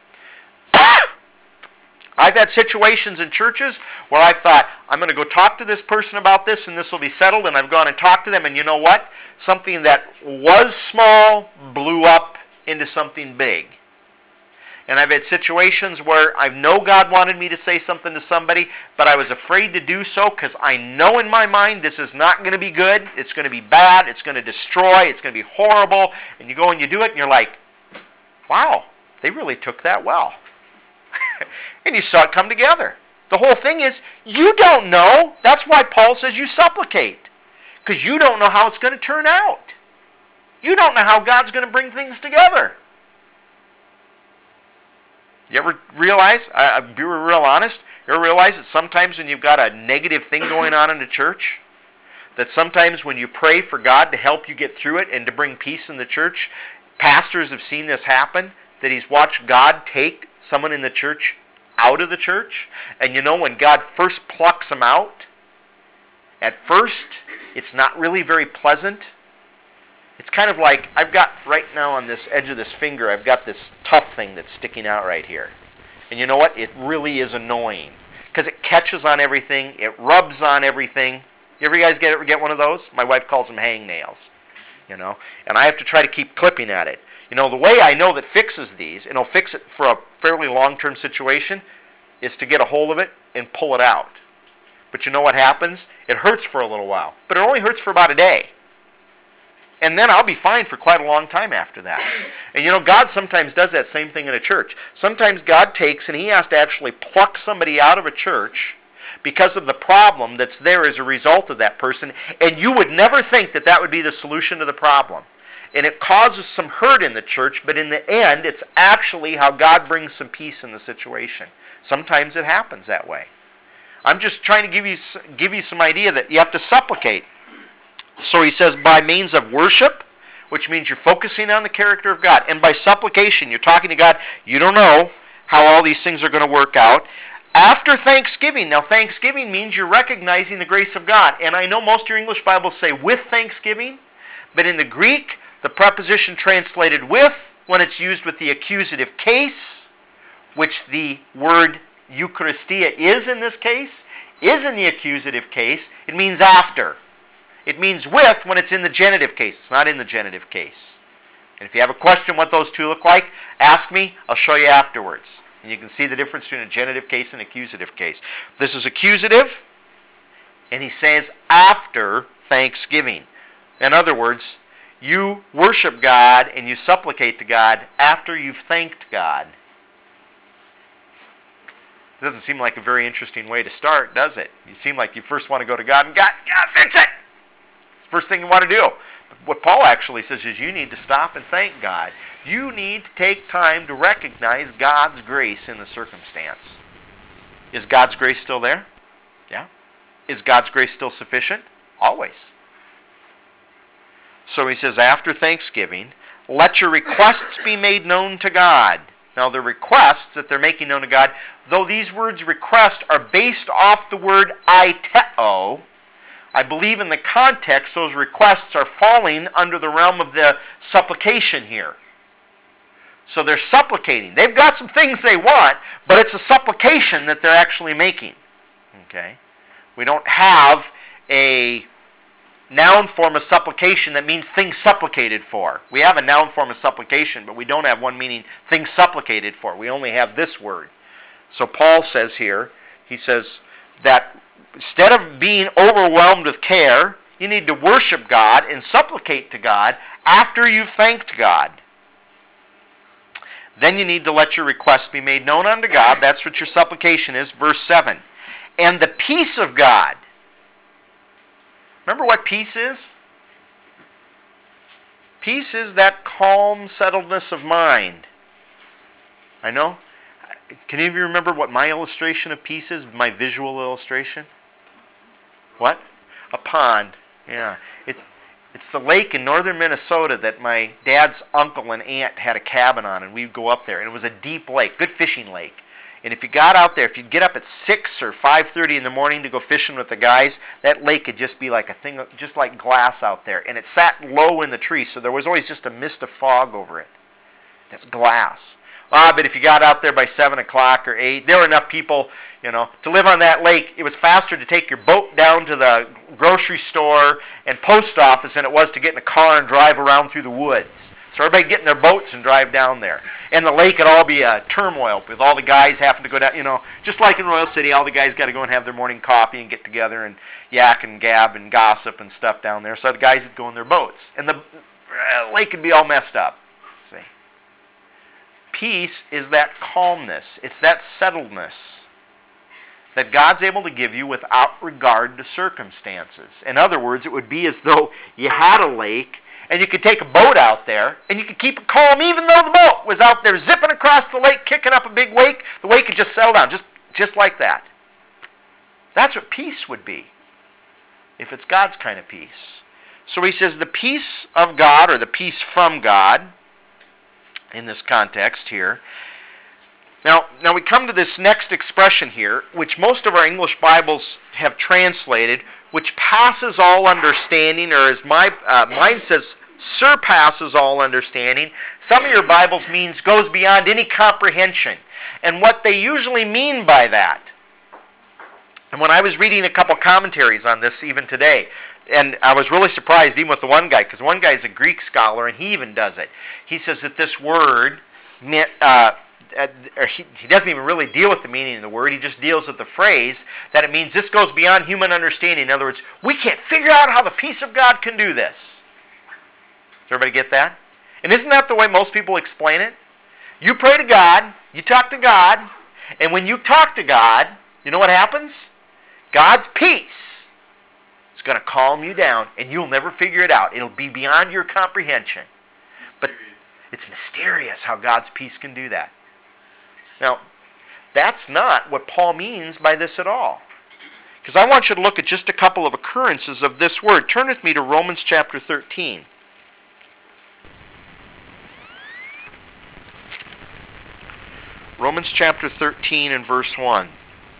I've had situations in churches where I've thought, I'm going to go talk to this person about this and this will be settled, and I've gone and talked to them, and you know what? Something that was small blew up into something big. And I've had situations where I know God wanted me to say something to somebody, but I was afraid to do so because I know in my mind this is not going to be good, it's going to be bad, it's going to destroy, it's going to be horrible, and you go and you do it and you're like, wow, they really took that well. And you saw it come together. The whole thing is, you don't know. That's why Paul says you supplicate. Because you don't know how it's going to turn out. You don't know how God's going to bring things together. You ever realize, be real honest, you ever realize that sometimes when you've got a negative thing going on in the church, that sometimes when you pray for God to help you get through it and to bring peace in the church, pastors have seen this happen, that He's watched God take someone in the church out of the church. And you know, when God first plucks them out, at first, it's not really very pleasant. It's kind of like, I've got right now on this edge of this finger, I've got this tough thing that's sticking out right here. And you know what? It really is annoying. Because it catches on everything, it rubs on everything. You ever guys get one of those? My wife calls them hangnails. You know, and I have to try to keep clipping at it. You know, the way I know that fixes these, and it'll fix it for a fairly long-term situation, is to get a hold of it and pull it out. But you know what happens? It hurts for a little while. But it only hurts for about a day. And then I'll be fine for quite a long time after that. And you know, God sometimes does that same thing in a church. Sometimes God takes and He has to actually pluck somebody out of a church because of the problem that's there as a result of that person. And you would never think that that would be the solution to the problem. And it causes some hurt in the church, but in the end, it's actually how God brings some peace in the situation. Sometimes it happens that way. I'm just trying to give you some idea that you have to supplicate. So he says, by means of worship, which means you're focusing on the character of God, and by supplication, you're talking to God. You don't know how all these things are going to work out. After thanksgiving, now thanksgiving means you're recognizing the grace of God. And I know most of your English Bibles say with thanksgiving, but in the Greek, the preposition translated with, when it's used with the accusative case, which the word Eucharistia is in this case, is in the accusative case, it means after. It means with when it's in the genitive case. It's not in the genitive case. And if you have a question what those two look like, ask me. I'll show you afterwards. And you can see the difference between a genitive case and accusative case. This is accusative, and he says after thanksgiving. In other words, you worship God and you supplicate to God after you've thanked God. It doesn't seem like a very interesting way to start, does it? You seem like you first want to go to God and God, fix it! It's the first thing you want to do. But what Paul actually says is you need to stop and thank God. You need to take time to recognize God's grace in the circumstance. Is God's grace still there? Yeah. Is God's grace still sufficient? Always. So he says, after thanksgiving, let your requests be made known to God. Now the requests that they're making known to God, though these words request are based off the word aiteo, I believe in the context those requests are falling under the realm of the supplication here. So they're supplicating. They've got some things they want, but it's a supplication that they're actually making. Okay? We don't have a noun form of supplication that means things supplicated for. We have a noun form of supplication, but we don't have one meaning things supplicated for. We only have this word. So Paul says here, he says that instead of being overwhelmed with care, you need to worship God and supplicate to God after you've thanked God. Then you need to let your requests be made known unto God. That's what your supplication is. Verse 7. And the peace of God. Remember what peace is? Peace is that calm settledness of mind. I know. Can any of you remember what my illustration of peace is? My visual illustration? What? A pond. Yeah. It's the lake in northern Minnesota that my dad's uncle and aunt had a cabin on, and we'd go up there. And it was a deep lake, good fishing lake. And if you got out there, if you'd get up at 6 or 5:30 in the morning to go fishing with the guys, that lake could just be like a thing, just like glass out there. And it sat low in the trees, so there was always just a mist of fog over it. That's glass. But if you got out there by 7 o'clock or 8, there were enough people, to live on that lake. It was faster to take your boat down to the grocery store and post office than it was to get in a car and drive around through the woods. So everybody get in their boats and drive down there. And the lake would all be a turmoil with all the guys having to go down, just like in Royal City, all the guys got to go and have their morning coffee and get together and yak and gab and gossip and stuff down there. So the guys would go in their boats. And the lake would be all messed up. See? Peace is that calmness. It's that settledness that God's able to give you without regard to circumstances. In other words, it would be as though you had a lake and you could take a boat out there and you could keep it calm even though the boat was out there zipping across the lake, kicking up a big wake. The wake could just settle down, just like that. That's what peace would be, if it's God's kind of peace. So he says the peace of God, or the peace from God, in this context here. Now we come to this next expression here, which most of our English Bibles have translated, which passes all understanding, or as mine says, surpasses all understanding. Some of your Bibles means goes beyond any comprehension. And what they usually mean by that, and when I was reading a couple commentaries on this even today, and I was really surprised even with the one guy, because one guy is a Greek scholar and he even does it. He says that this word meant, he doesn't even really deal with the meaning of the word, he just deals with the phrase that it means this goes beyond human understanding. In other words, we can't figure out how the peace of God can do this. Does everybody get that? And isn't that the way most people explain it? You pray to God, you talk to God, and when you talk to God, you know what happens? God's peace is going to calm you down, and you'll never figure it out. It'll be beyond your comprehension. But it's mysterious how God's peace can do that. Now, that's not what Paul means by this at all. Because I want you to look at just a couple of occurrences of this word. Turn with me to Romans chapter 13. Romans chapter 13 and verse 1.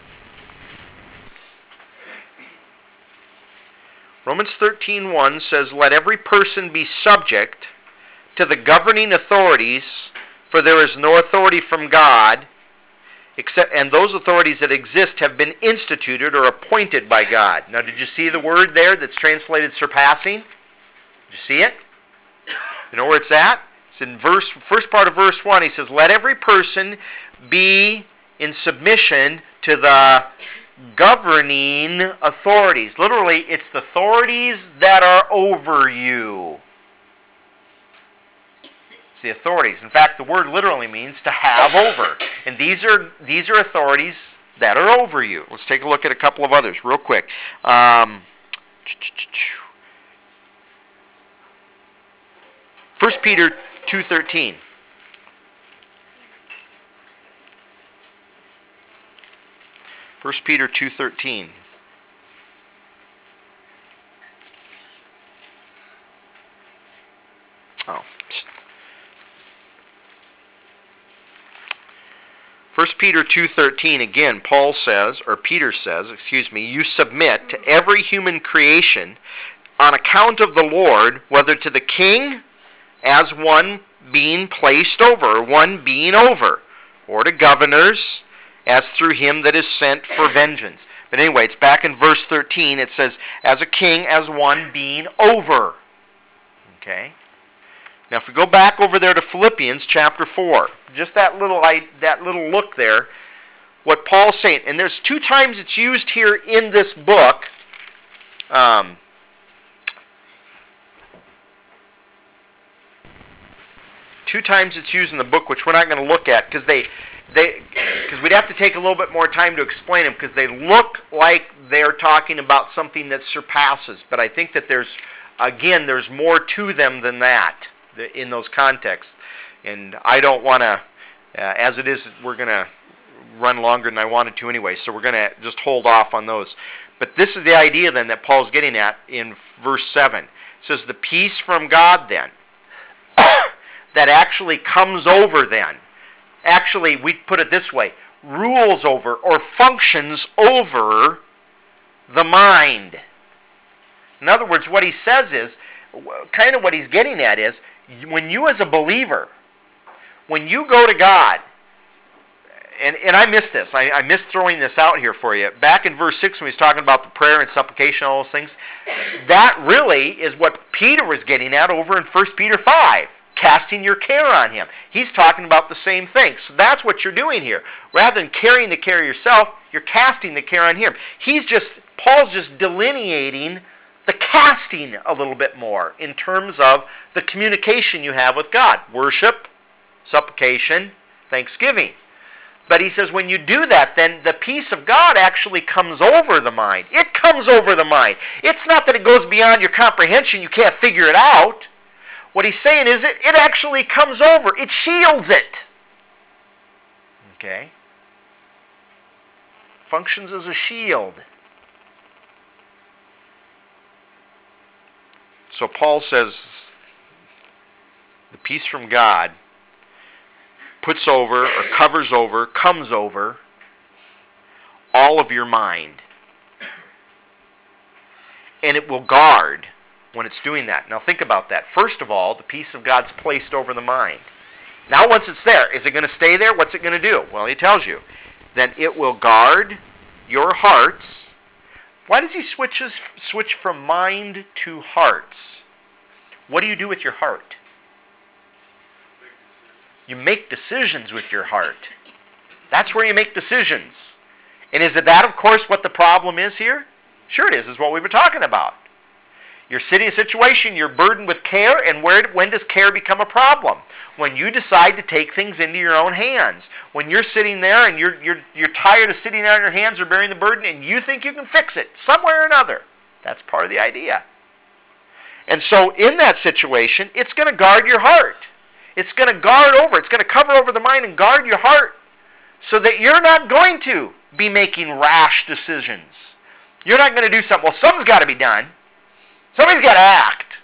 Romans 13:1 says, "Let every person be subject to the governing authorities, for there is no authority from God, and those authorities that exist have been instituted or appointed by God." Now, did you see the word there that's translated surpassing? Did you see it? You know where it's at? It's in first part of verse 1. He says, "Let every person be in submission to the governing authorities." Literally, it's the authorities that are over you. It's the authorities. In fact, the word literally means to have over. And these are authorities that are over you. Let's take a look at a couple of others real quick. 1 Peter 2:13. 1 Peter 2:13. Oh. 1 Peter 2:13, again, Peter says, you submit to every human creation on account of the Lord, whether to the king as one being placed over, or one being over, or to governors as through him that is sent for vengeance. But anyway, it's back in verse 13. It says, as a king, as one being over. Okay? Now, if we go back over there to Philippians chapter 4, just that little look there, what Paul's saying, and there's 2 times it's used here in this book. 2 times it's used in the book, which we're not going to look at because because we'd have to take a little bit more time to explain them, because they look like they're talking about something that surpasses. But I think that there's more to them than that in those contexts. And I don't want to, as it is, we're going to run longer than I wanted to anyway, so we're going to just hold off on those. But this is the idea then that Paul's getting at in verse 7. It says, the peace from God then, that actually comes over then. Actually, we put it this way, rules over or functions over the mind. In other words, what he says is, kind of what he's getting at is, when you as a believer, when you go to God, and I missed this, I missed throwing this out here for you. Back in verse 6 when he's talking about the prayer and supplication, all those things, that really is what Peter was getting at over in 1 Peter 5. Casting your care on him. He's talking about the same thing. So that's what you're doing here. Rather than carrying the care yourself, you're casting the care on him. Paul's just delineating the casting a little bit more in terms of the communication you have with God. Worship, supplication, thanksgiving. But he says when you do that, then the peace of God actually comes over the mind. It comes over the mind. It's not that it goes beyond your comprehension, you can't figure it out. What he's saying is it actually comes over. It shields it. Okay? Functions as a shield. So Paul says the peace from God puts over or covers over, comes over all of your mind. And it will guard when it's doing that. Now think about that. First of all, the peace of God's placed over the mind. Now once it's there, is it going to stay there? What's it going to do? Well, he tells you. Then it will guard your hearts. Why does he switch from mind to hearts? What do you do with your heart? You make decisions with your heart. That's where you make decisions. And is it that, of course, what the problem is here? Sure it is. It's what we were talking about. You're sitting in a situation, you're burdened with care, and when does care become a problem? When you decide to take things into your own hands. When you're sitting there and you're tired of sitting there on your hands or bearing the burden, and you think you can fix it somewhere or another. That's part of the idea. And so in that situation, it's going to guard your heart. It's going to guard over, it's going to cover over the mind and guard your heart so that you're not going to be making rash decisions. You're not going to do something, well, something's got to be done. Somebody's got to act.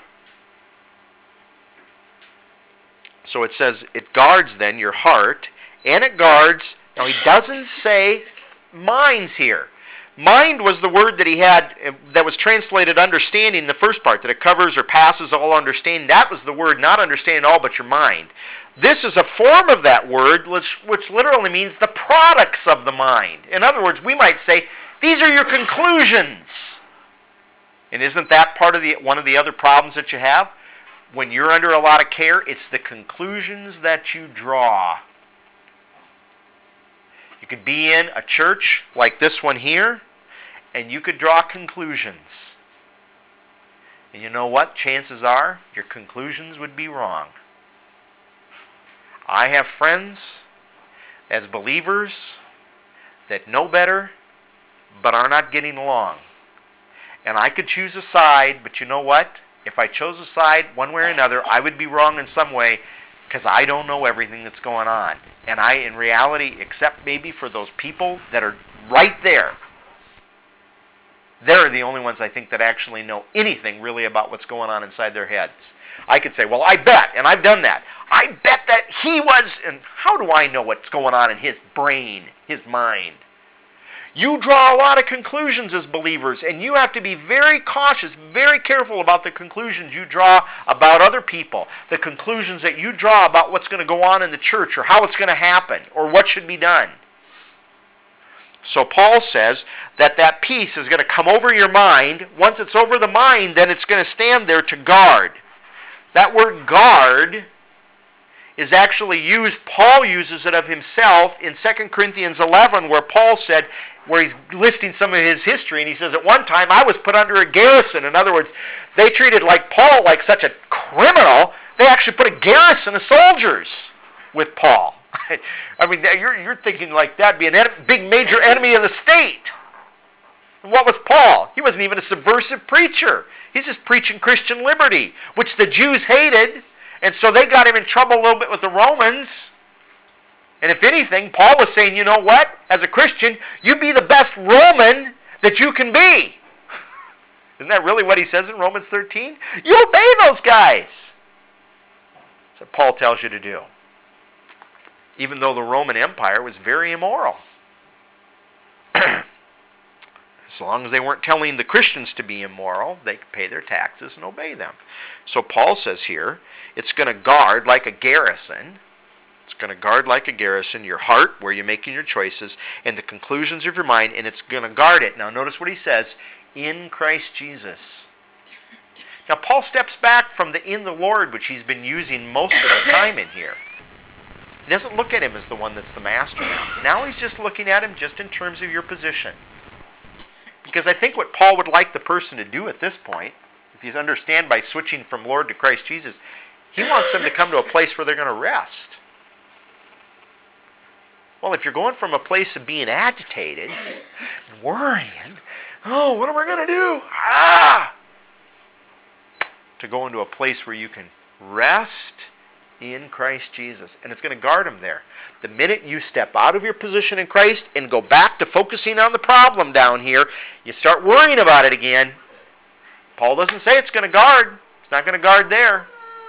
So it says it guards then your heart, and it guards, now he doesn't say minds here. Mind was the word that he had that was translated understanding in the first part, that it covers or passes all understanding. That was the word, not understanding all but your mind. This is a form of that word which literally means the products of the mind. In other words, we might say, these are your conclusions. And isn't that part of one of the other problems that you have? When you're under a lot of care, it's the conclusions that you draw. You could be in a church like this one here, and you could draw conclusions. And you know what? Chances are your conclusions would be wrong. I have friends as believers that know better but are not getting along. And I could choose a side, but you know what? If I chose a side one way or another, I would be wrong in some way because I don't know everything that's going on. And I, in reality, except maybe for those people that are right there, they're the only ones I think that actually know anything really about what's going on inside their heads. I could say, well, I bet, and I've done that. I bet that he was, and how do I know what's going on in his brain, his mind? You draw a lot of conclusions as believers, and you have to be very cautious, very careful about the conclusions you draw about other people, the conclusions that you draw about what's going to go on in the church, or how it's going to happen, or what should be done. So Paul says that peace is going to come over your mind. Once it's over the mind, then it's going to stand there to guard. That word guard is actually used, Paul uses it of himself in 2 Corinthians 11, where Paul said, where he's listing some of his history, and he says, at one time I was put under a garrison. In other words, they treated like Paul like such a criminal, they actually put a garrison of soldiers with Paul. I mean, you're thinking like that'd be a big major enemy of the state. And what was Paul? He wasn't even a subversive preacher. He's just preaching Christian liberty, which the Jews hated, and so they got him in trouble a little bit with the Romans. And if anything, Paul was saying, you know what? As a Christian, you be the best Roman that you can be. Isn't that really what he says in Romans 13? You obey those guys. That's what Paul tells you to do. Even though the Roman Empire was very immoral. As long as they weren't telling the Christians to be immoral, they could pay their taxes and obey them. So Paul says here, it's going to guard like a garrison. It's going to guard like a garrison your heart, where you're making your choices, and the conclusions of your mind, and it's going to guard it. Now notice what he says, in Christ Jesus. Now Paul steps back from the in the Lord, which he's been using most of the time in here. He doesn't look at him as the one that's the master now. Now he's just looking at him just in terms of your position. Because I think what Paul would like the person to do at this point, if you understand by switching from Lord to Christ Jesus, he wants them to come to a place where they're going to rest. Well, if you're going from a place of being agitated, worrying, oh, what am I going to do? To go into a place where you can rest in Christ Jesus. And it's going to guard them there. The minute you step out of your position in Christ and go back to focusing on the problem down here, you start worrying about it again. Paul doesn't say it's going to guard. It's not going to guard there.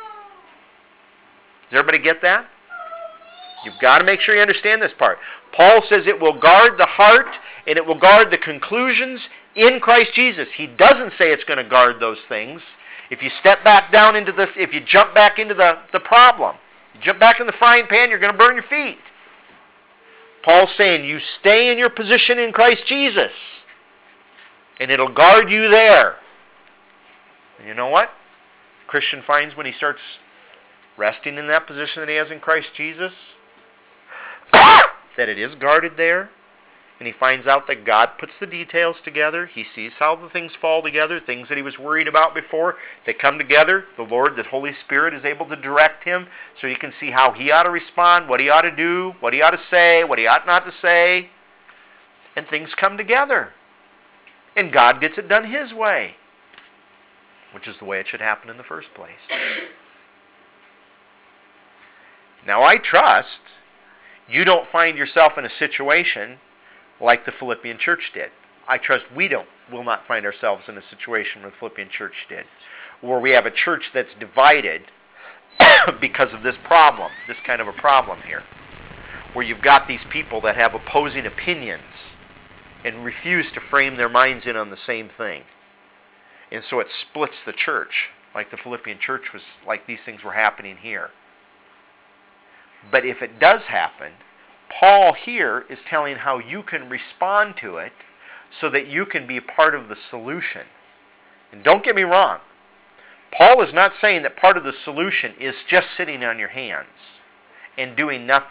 Does everybody get that? You've got to make sure you understand this part. Paul says it will guard the heart and it will guard the conclusions in Christ Jesus. He doesn't say it's going to guard those things. If you step back down into this, if you jump back into the problem, you jump back in the frying pan, you're going to burn your feet. Paul's saying you stay in your position in Christ Jesus and it'll guard you there. And you know what? The Christian finds when he starts resting in that position that he has in Christ Jesus, that it is guarded there, and he finds out that God puts the details together. He sees how the things fall together, things that he was worried about before, they come together. The Lord, the Holy Spirit, is able to direct him so he can see how he ought to respond, what he ought to do, what he ought to say, what he ought not to say, and things come together. And God gets it done his way, which is the way it should happen in the first place. Now I trust you don't find yourself in a situation like the Philippian church did. I trust we will not find ourselves in a situation where the Philippian church did, where we have a church that's divided because of this problem, this kind of a problem here, where you've got these people that have opposing opinions and refuse to frame their minds in on the same thing. And so it splits the church, like the Philippian church was, like these things were happening here. But if it does happen, Paul here is telling how you can respond to it so that you can be part of the solution. And don't get me wrong, Paul is not saying that part of the solution is just sitting on your hands and doing nothing.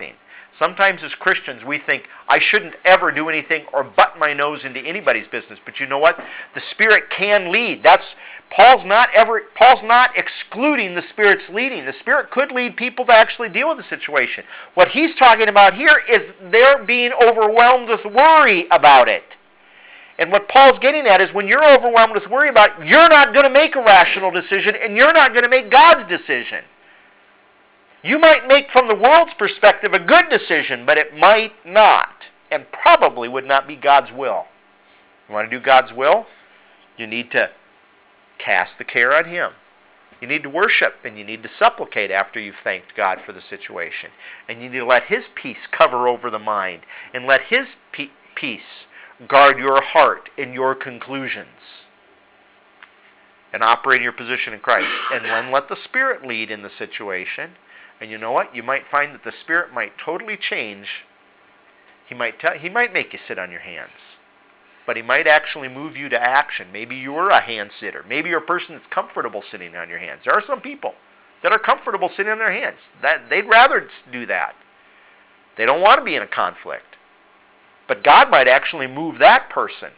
Sometimes as Christians we think, I shouldn't ever do anything or butt my nose into anybody's business. But you know what? The Spirit can lead. Paul's not excluding the Spirit's leading. The Spirit could lead people to actually deal with the situation. What he's talking about here is they're being overwhelmed with worry about it. And what Paul's getting at is when you're overwhelmed with worry about it, you're not going to make a rational decision and you're not going to make God's decision. You might make, from the world's perspective, a good decision, but it might not, and probably would not be God's will. You want to do God's will? You need to cast the care on Him. You need to worship, and you need to supplicate after you've thanked God for the situation. And you need to let His peace cover over the mind, and let His peace guard your heart and your conclusions. And operate in your position in Christ. And then let the Spirit lead in the situation. And you know what? You might find that the Spirit might totally change. He might make you sit on your hands. But He might actually move you to action. Maybe you're a hand sitter. Maybe you're a person that's comfortable sitting on your hands. There are some people that are comfortable sitting on their hands. They'd rather do that. They don't want to be in a conflict. But God might actually move that person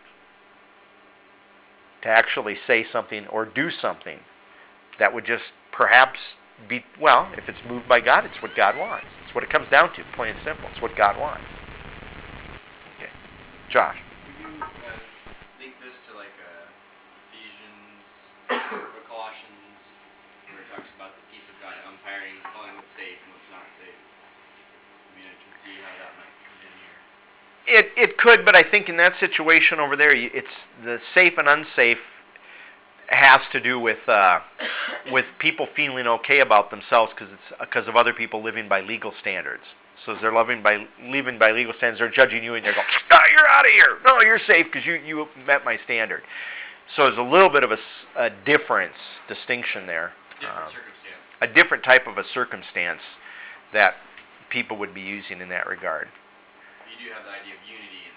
to actually say something or do something that would just perhaps be, well, if it's moved by God, it's what God wants. It's what it comes down to, plain and simple. It's what God wants. Okay. Josh. Would you link this to like Ephesians or Colossians, where it talks about the peace of God umpiring, calling what's safe and what's not safe? I mean, I can see how that might come in here. It could, but I think in that situation over there, it's the safe and unsafe has to do with people feeling okay about themselves because of other people living by legal standards. So as they're living by legal standards, they're judging you and they're going, "No, you're out of here. No, you're safe because you met my standard." So there's a little bit of a distinction there. Different circumstance. A different type of a circumstance that people would be using in that regard. You do have the idea of unity in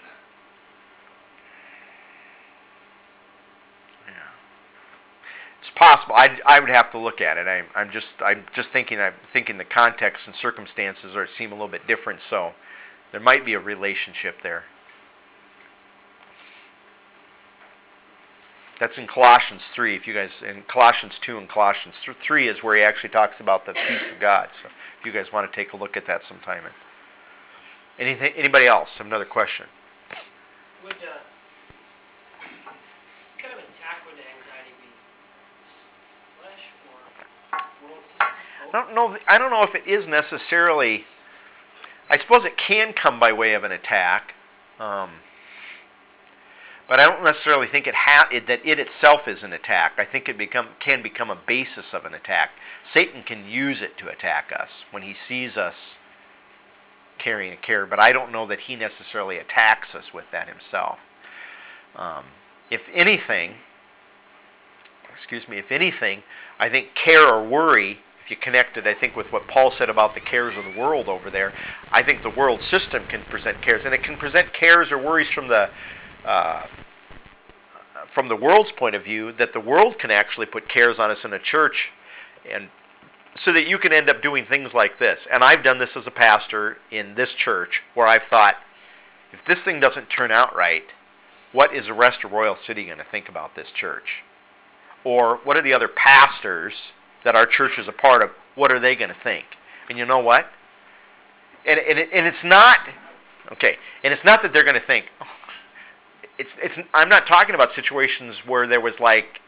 that. Yeah. It's possible. I would have to look at it. I'm just thinking the context and circumstances seem a little bit different, so there might be a relationship there. That's in Colossians 3. If you guys, in Colossians 2 and Colossians 3 is where he actually talks about the peace of God. So if you guys want to take a look at that sometime. Anybody else have another question? What kind of attack would anxiety be? Flesh or world system? I don't know if it is necessarily. I suppose it can come by way of an attack, but I don't necessarily think that it itself is an attack. I think it can become a basis of an attack. Satan can use it to attack us when he sees us carrying a care, but I don't know that he necessarily attacks us with that himself. If anything, I think care or worry, if you connect it, I think, with what Paul said about the cares of the world over there, I think the world system can present cares, and it can present cares or worries from the world's point of view, that the world can actually put cares on us in a church, and so that you can end up doing things like this. And I've done this as a pastor in this church, where I've thought, if this thing doesn't turn out right, what is the rest of Royal City going to think about this church? Or what are the other pastors that our church is a part of, what are they going to think? And you know what? And it's not, okay, and it's not that they're going to think, I'm not talking about situations where there was like,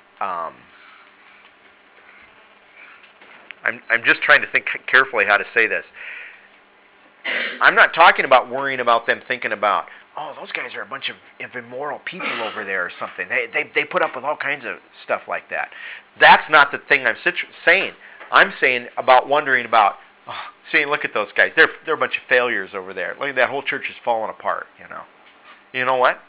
I'm just trying to think carefully how to say this. I'm not talking about worrying about them thinking about, oh, those guys are a bunch of immoral people over there or something. They put up with all kinds of stuff like that. That's not the thing I'm saying. I'm saying about wondering about, saying, look at those guys. They're a bunch of failures over there. Look, that whole church is falling apart, you know. You know what?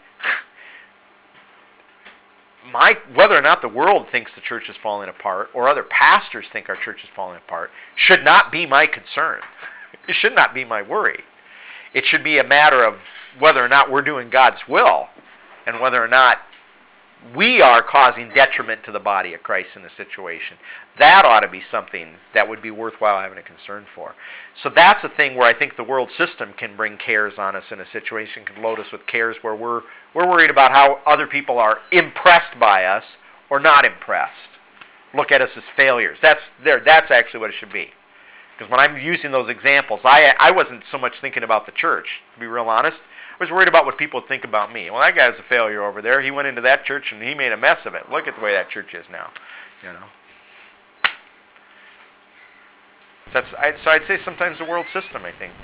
Whether or not the world thinks the church is falling apart, or other pastors think our church is falling apart, should not be my concern. It should not be my worry. It should be a matter of whether or not we're doing God's will, and whether or not we are causing detriment to the body of Christ in a situation. That ought to be something that would be worthwhile having a concern for. So that's a thing where I think the world system can bring cares on us in a situation, can load us with cares where we're worried about how other people are impressed by us or not impressed. Look at us as failures. That's actually what it should be. Because when I'm using those examples, I wasn't so much thinking about the church, to be real honest. I was worried about what people would think about me. Well, that guy's a failure over there. He went into that church and he made a mess of it. Look at the way that church is now. You know. So I'd say sometimes the world system, I think.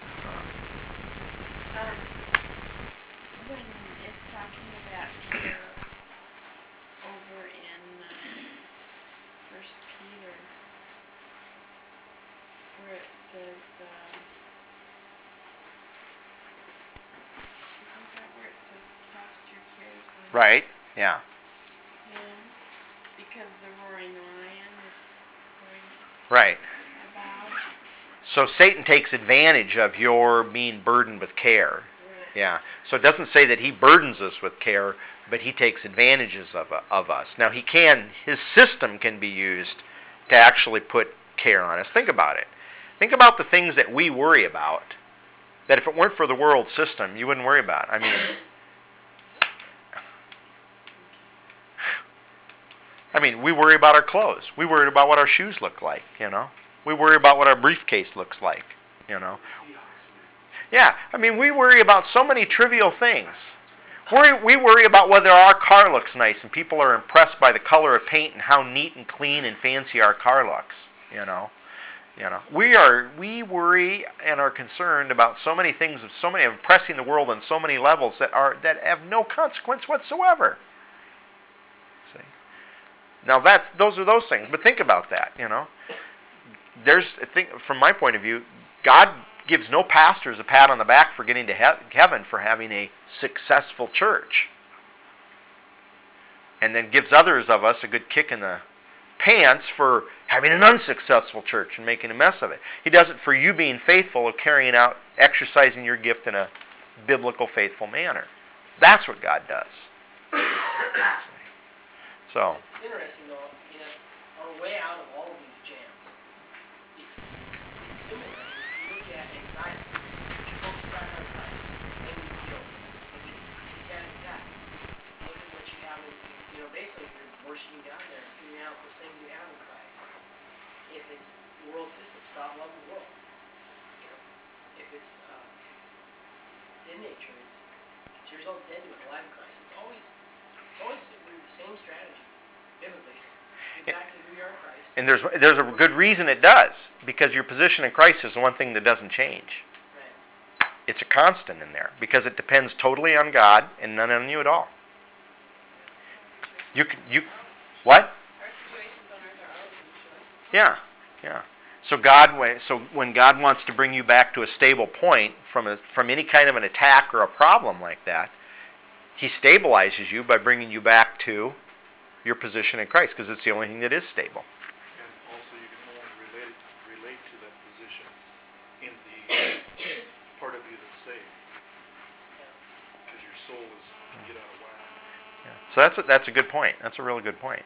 When it's talking about here over in First Peter, where it says, isn't that where it says cast your cares on Right? Yeah. him? Because the roaring lion is going Right. about. So Satan takes advantage of your being burdened with care. Right. Yeah. So it doesn't say that he burdens us with care, but he takes advantages of us. Now his system can be used to actually put care on us. Think about it. Think about the things that we worry about, that if it weren't for the world system, you wouldn't worry about. I mean, we worry about our clothes. We worry about what our shoes look like, you know. We worry about what our briefcase looks like, you know. Yeah, I mean, we worry about so many trivial things. We worry about whether our car looks nice and people are impressed by the color of paint and how neat and clean and fancy our car looks, you know. We worry and are concerned about so many things, impressing the world on so many levels that have no consequence whatsoever. See? Now those are those things, but think about that, you know. From my point of view, God gives no pastors a pat on the back for getting to heaven for having a successful church, and then gives others of us a good kick in the pants for having an unsuccessful church and making a mess of it. He does it for you being faithful of exercising your gift in a biblical, faithful manner. That's what God does. So. It's interesting though, our way out of all of these jams, it's similar. If you look at anxiety, you focus back on Christ, and you feel. If it's that exact, look at what you have, basically you're worshiping down there and figuring out those things you have in Christ. If it's the world system, stop loving the world. If it's sin nature, it's consider yourself dead to it, alive in Christ. It's always the same strategy, biblically. Get back to who you are in Christ. And there's a good reason it does, because your position in Christ is the one thing that doesn't change. Right. It's a constant in there, because it depends totally on God and none on you at all. What? Our situations on earth are always in choice. Yeah. So when God wants to bring you back to a stable point from any kind of an attack or a problem like that, He stabilizes you by bringing you back to your position in Christ, because it's the only thing that is stable. And also you can only relate to that position in the part of you that's saved. Because your soul can get out of whack. Yeah. So that's a good point. That's a really good point.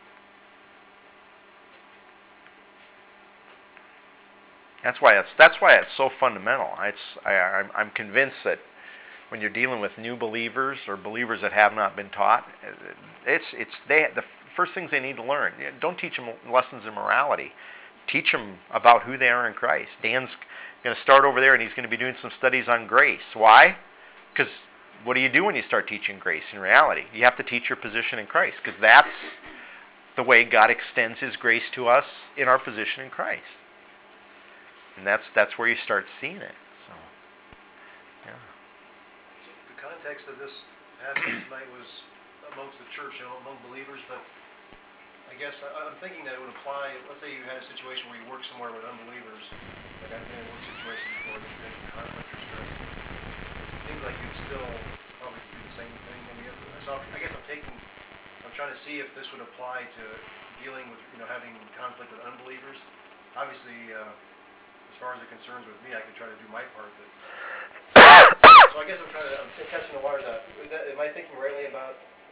That's why it's so fundamental. I'm convinced that when you're dealing with new believers or believers that have not been taught, the first things they need to learn. Don't teach them lessons in morality. Teach them about who they are in Christ. Dan's going to start over there, and he's going to be doing some studies on grace. Why? Because what do you do when you start teaching grace in reality? You have to teach your position in Christ, because that's the way God extends His grace to us in our position in Christ. And that's where you start seeing it. So, yeah. So the context of this passage tonight was amongst the church, among believers, but I guess I'm thinking that it would apply, let's say you had a situation where you work somewhere with unbelievers, like I've been in one situation before, there's been conflict or stress. It seems like you'd still probably do the same thing. So I guess I'm trying to see if this would apply to dealing with, having conflict with unbelievers. Obviously, as far as it concerns with me, I can try to do my part, but so I guess I'm testing the waters out. Am I thinking rightly about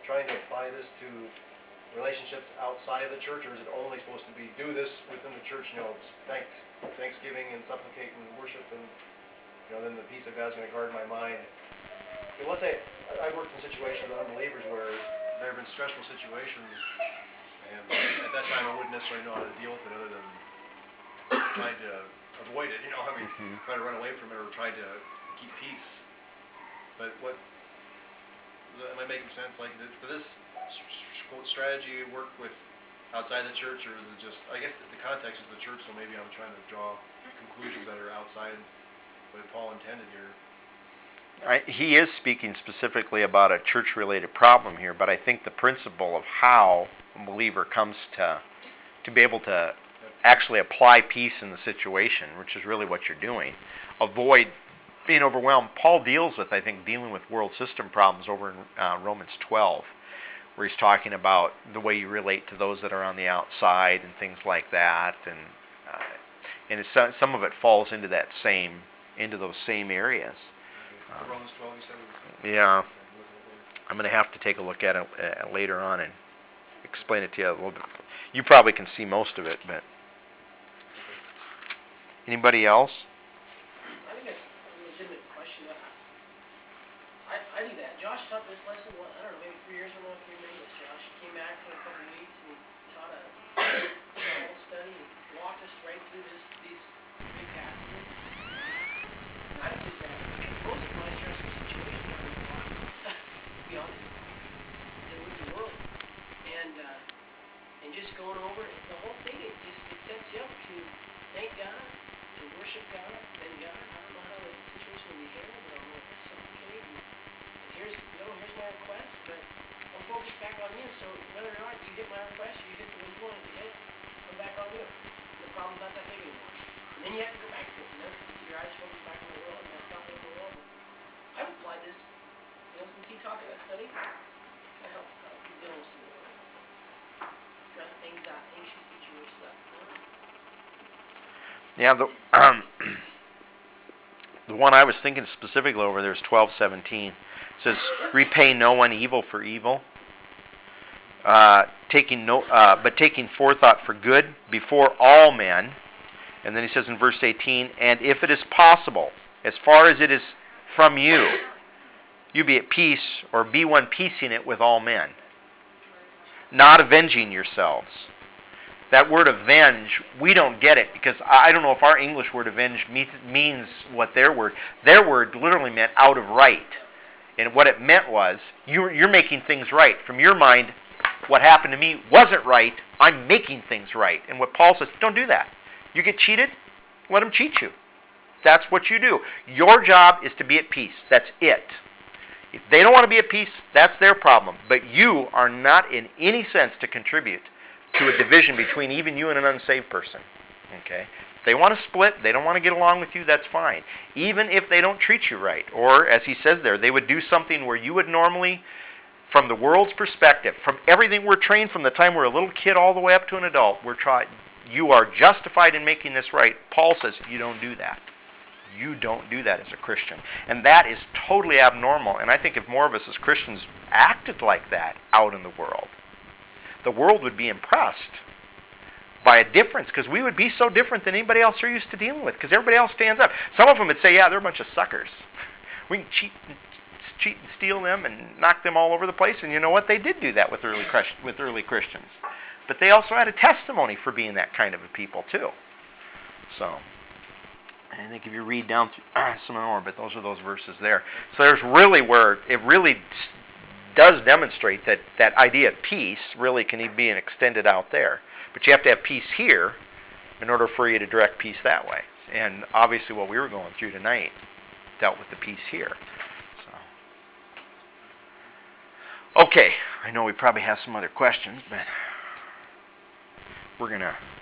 trying to apply this to relationships outside of the church, or is it only supposed to be do this within the church? Thanksgiving and supplicate and worship, and then the peace of God's going to guard my mind. And let's say I've worked in situations with unbelievers where there have been stressful situations, and at that time I wouldn't necessarily know how to deal with it other than trying to avoid it. Try to run away from it or try to keep peace. But am I making sense? Like, for this strategy work with outside the church, or is it just, I guess the context is the church, so maybe I'm trying to draw conclusions that are outside what Paul intended here. He is speaking specifically about a church-related problem here, but I think the principle of how a believer comes to be able to actually apply peace in the situation, which is really what you're doing, avoid being overwhelmed. Paul deals with, I think, dealing with world system problems over in Romans 12, where he's talking about the way you relate to those that are on the outside and things like that, and some of it falls into those same areas. Romans 12, you said? Yeah. I'm going to have to take a look at it later on and explain it to you a little bit. You probably can see most of it, but anybody else? I think that's a legitimate question. I do that. Josh taught this lesson, I don't know, maybe 3 years ago, if you remember this, Josh. He came back for a couple of weeks and he taught a Bible study and walked us right through these big passages. And I did that. Most of my stressful situations are in the life, to be honest, and with the world. And just going over it, the whole thing, it sets you up to thank God, to worship God, thank God. I don't know how the situation will be handled, but I'm going to supplicate. And here's my request, but I'm focused back on you. So whether or not you hit my request or you hit the one you wanted to hit, I'm back on you. The problem's not that big anymore. And then you have to go back to it, keep your eyes focused back on the world, and that's not the world. I've applied this, since he taught that study, to help deal with some anxious situations. Yeah, the one I was thinking specifically over there is 12:17. It says, "Repay no one evil for evil, but taking forethought for good before all men." And then he says in verse 18, "And if it is possible, as far as it is from you, you be at peace, or be one piecing it with all men, not avenging yourselves." That word avenge, we don't get it, because I don't know if our English word avenge means what their word literally meant out of right. And what it meant was, you're making things right. From your mind, what happened to me wasn't right, I'm making things right. And what Paul says, don't do that. You get cheated, let them cheat you. That's what you do. Your job is to be at peace. That's it. If they don't want to be at peace, that's their problem. But you are not in any sense to contribute to a division between even you and an unsaved person. Okay? If they want to split, they don't want to get along with you, that's fine. Even if they don't treat you right, or as he says there, they would do something where you would normally, from the world's perspective, from everything we're trained from the time we're a little kid all the way up to an adult, you are justified in making this right. Paul says you don't do that. You don't do that as a Christian. And that is totally abnormal. And I think if more of us as Christians acted like that out in the world would be impressed by a difference, because we would be so different than anybody else they're used to dealing with, because everybody else stands up. Some of them would say, yeah, they're a bunch of suckers. We can cheat and steal them and knock them all over the place. And you know what? They did do that with early Christians. But they also had a testimony for being that kind of a people too. So, I think if you read down through some more, but those are those verses there. So there's really where it really does demonstrate that that idea of peace really can be extended out there. But you have to have peace here in order for you to direct peace that way. And obviously what we were going through tonight dealt with the peace here. So. Okay, I know we probably have some other questions, but we're going to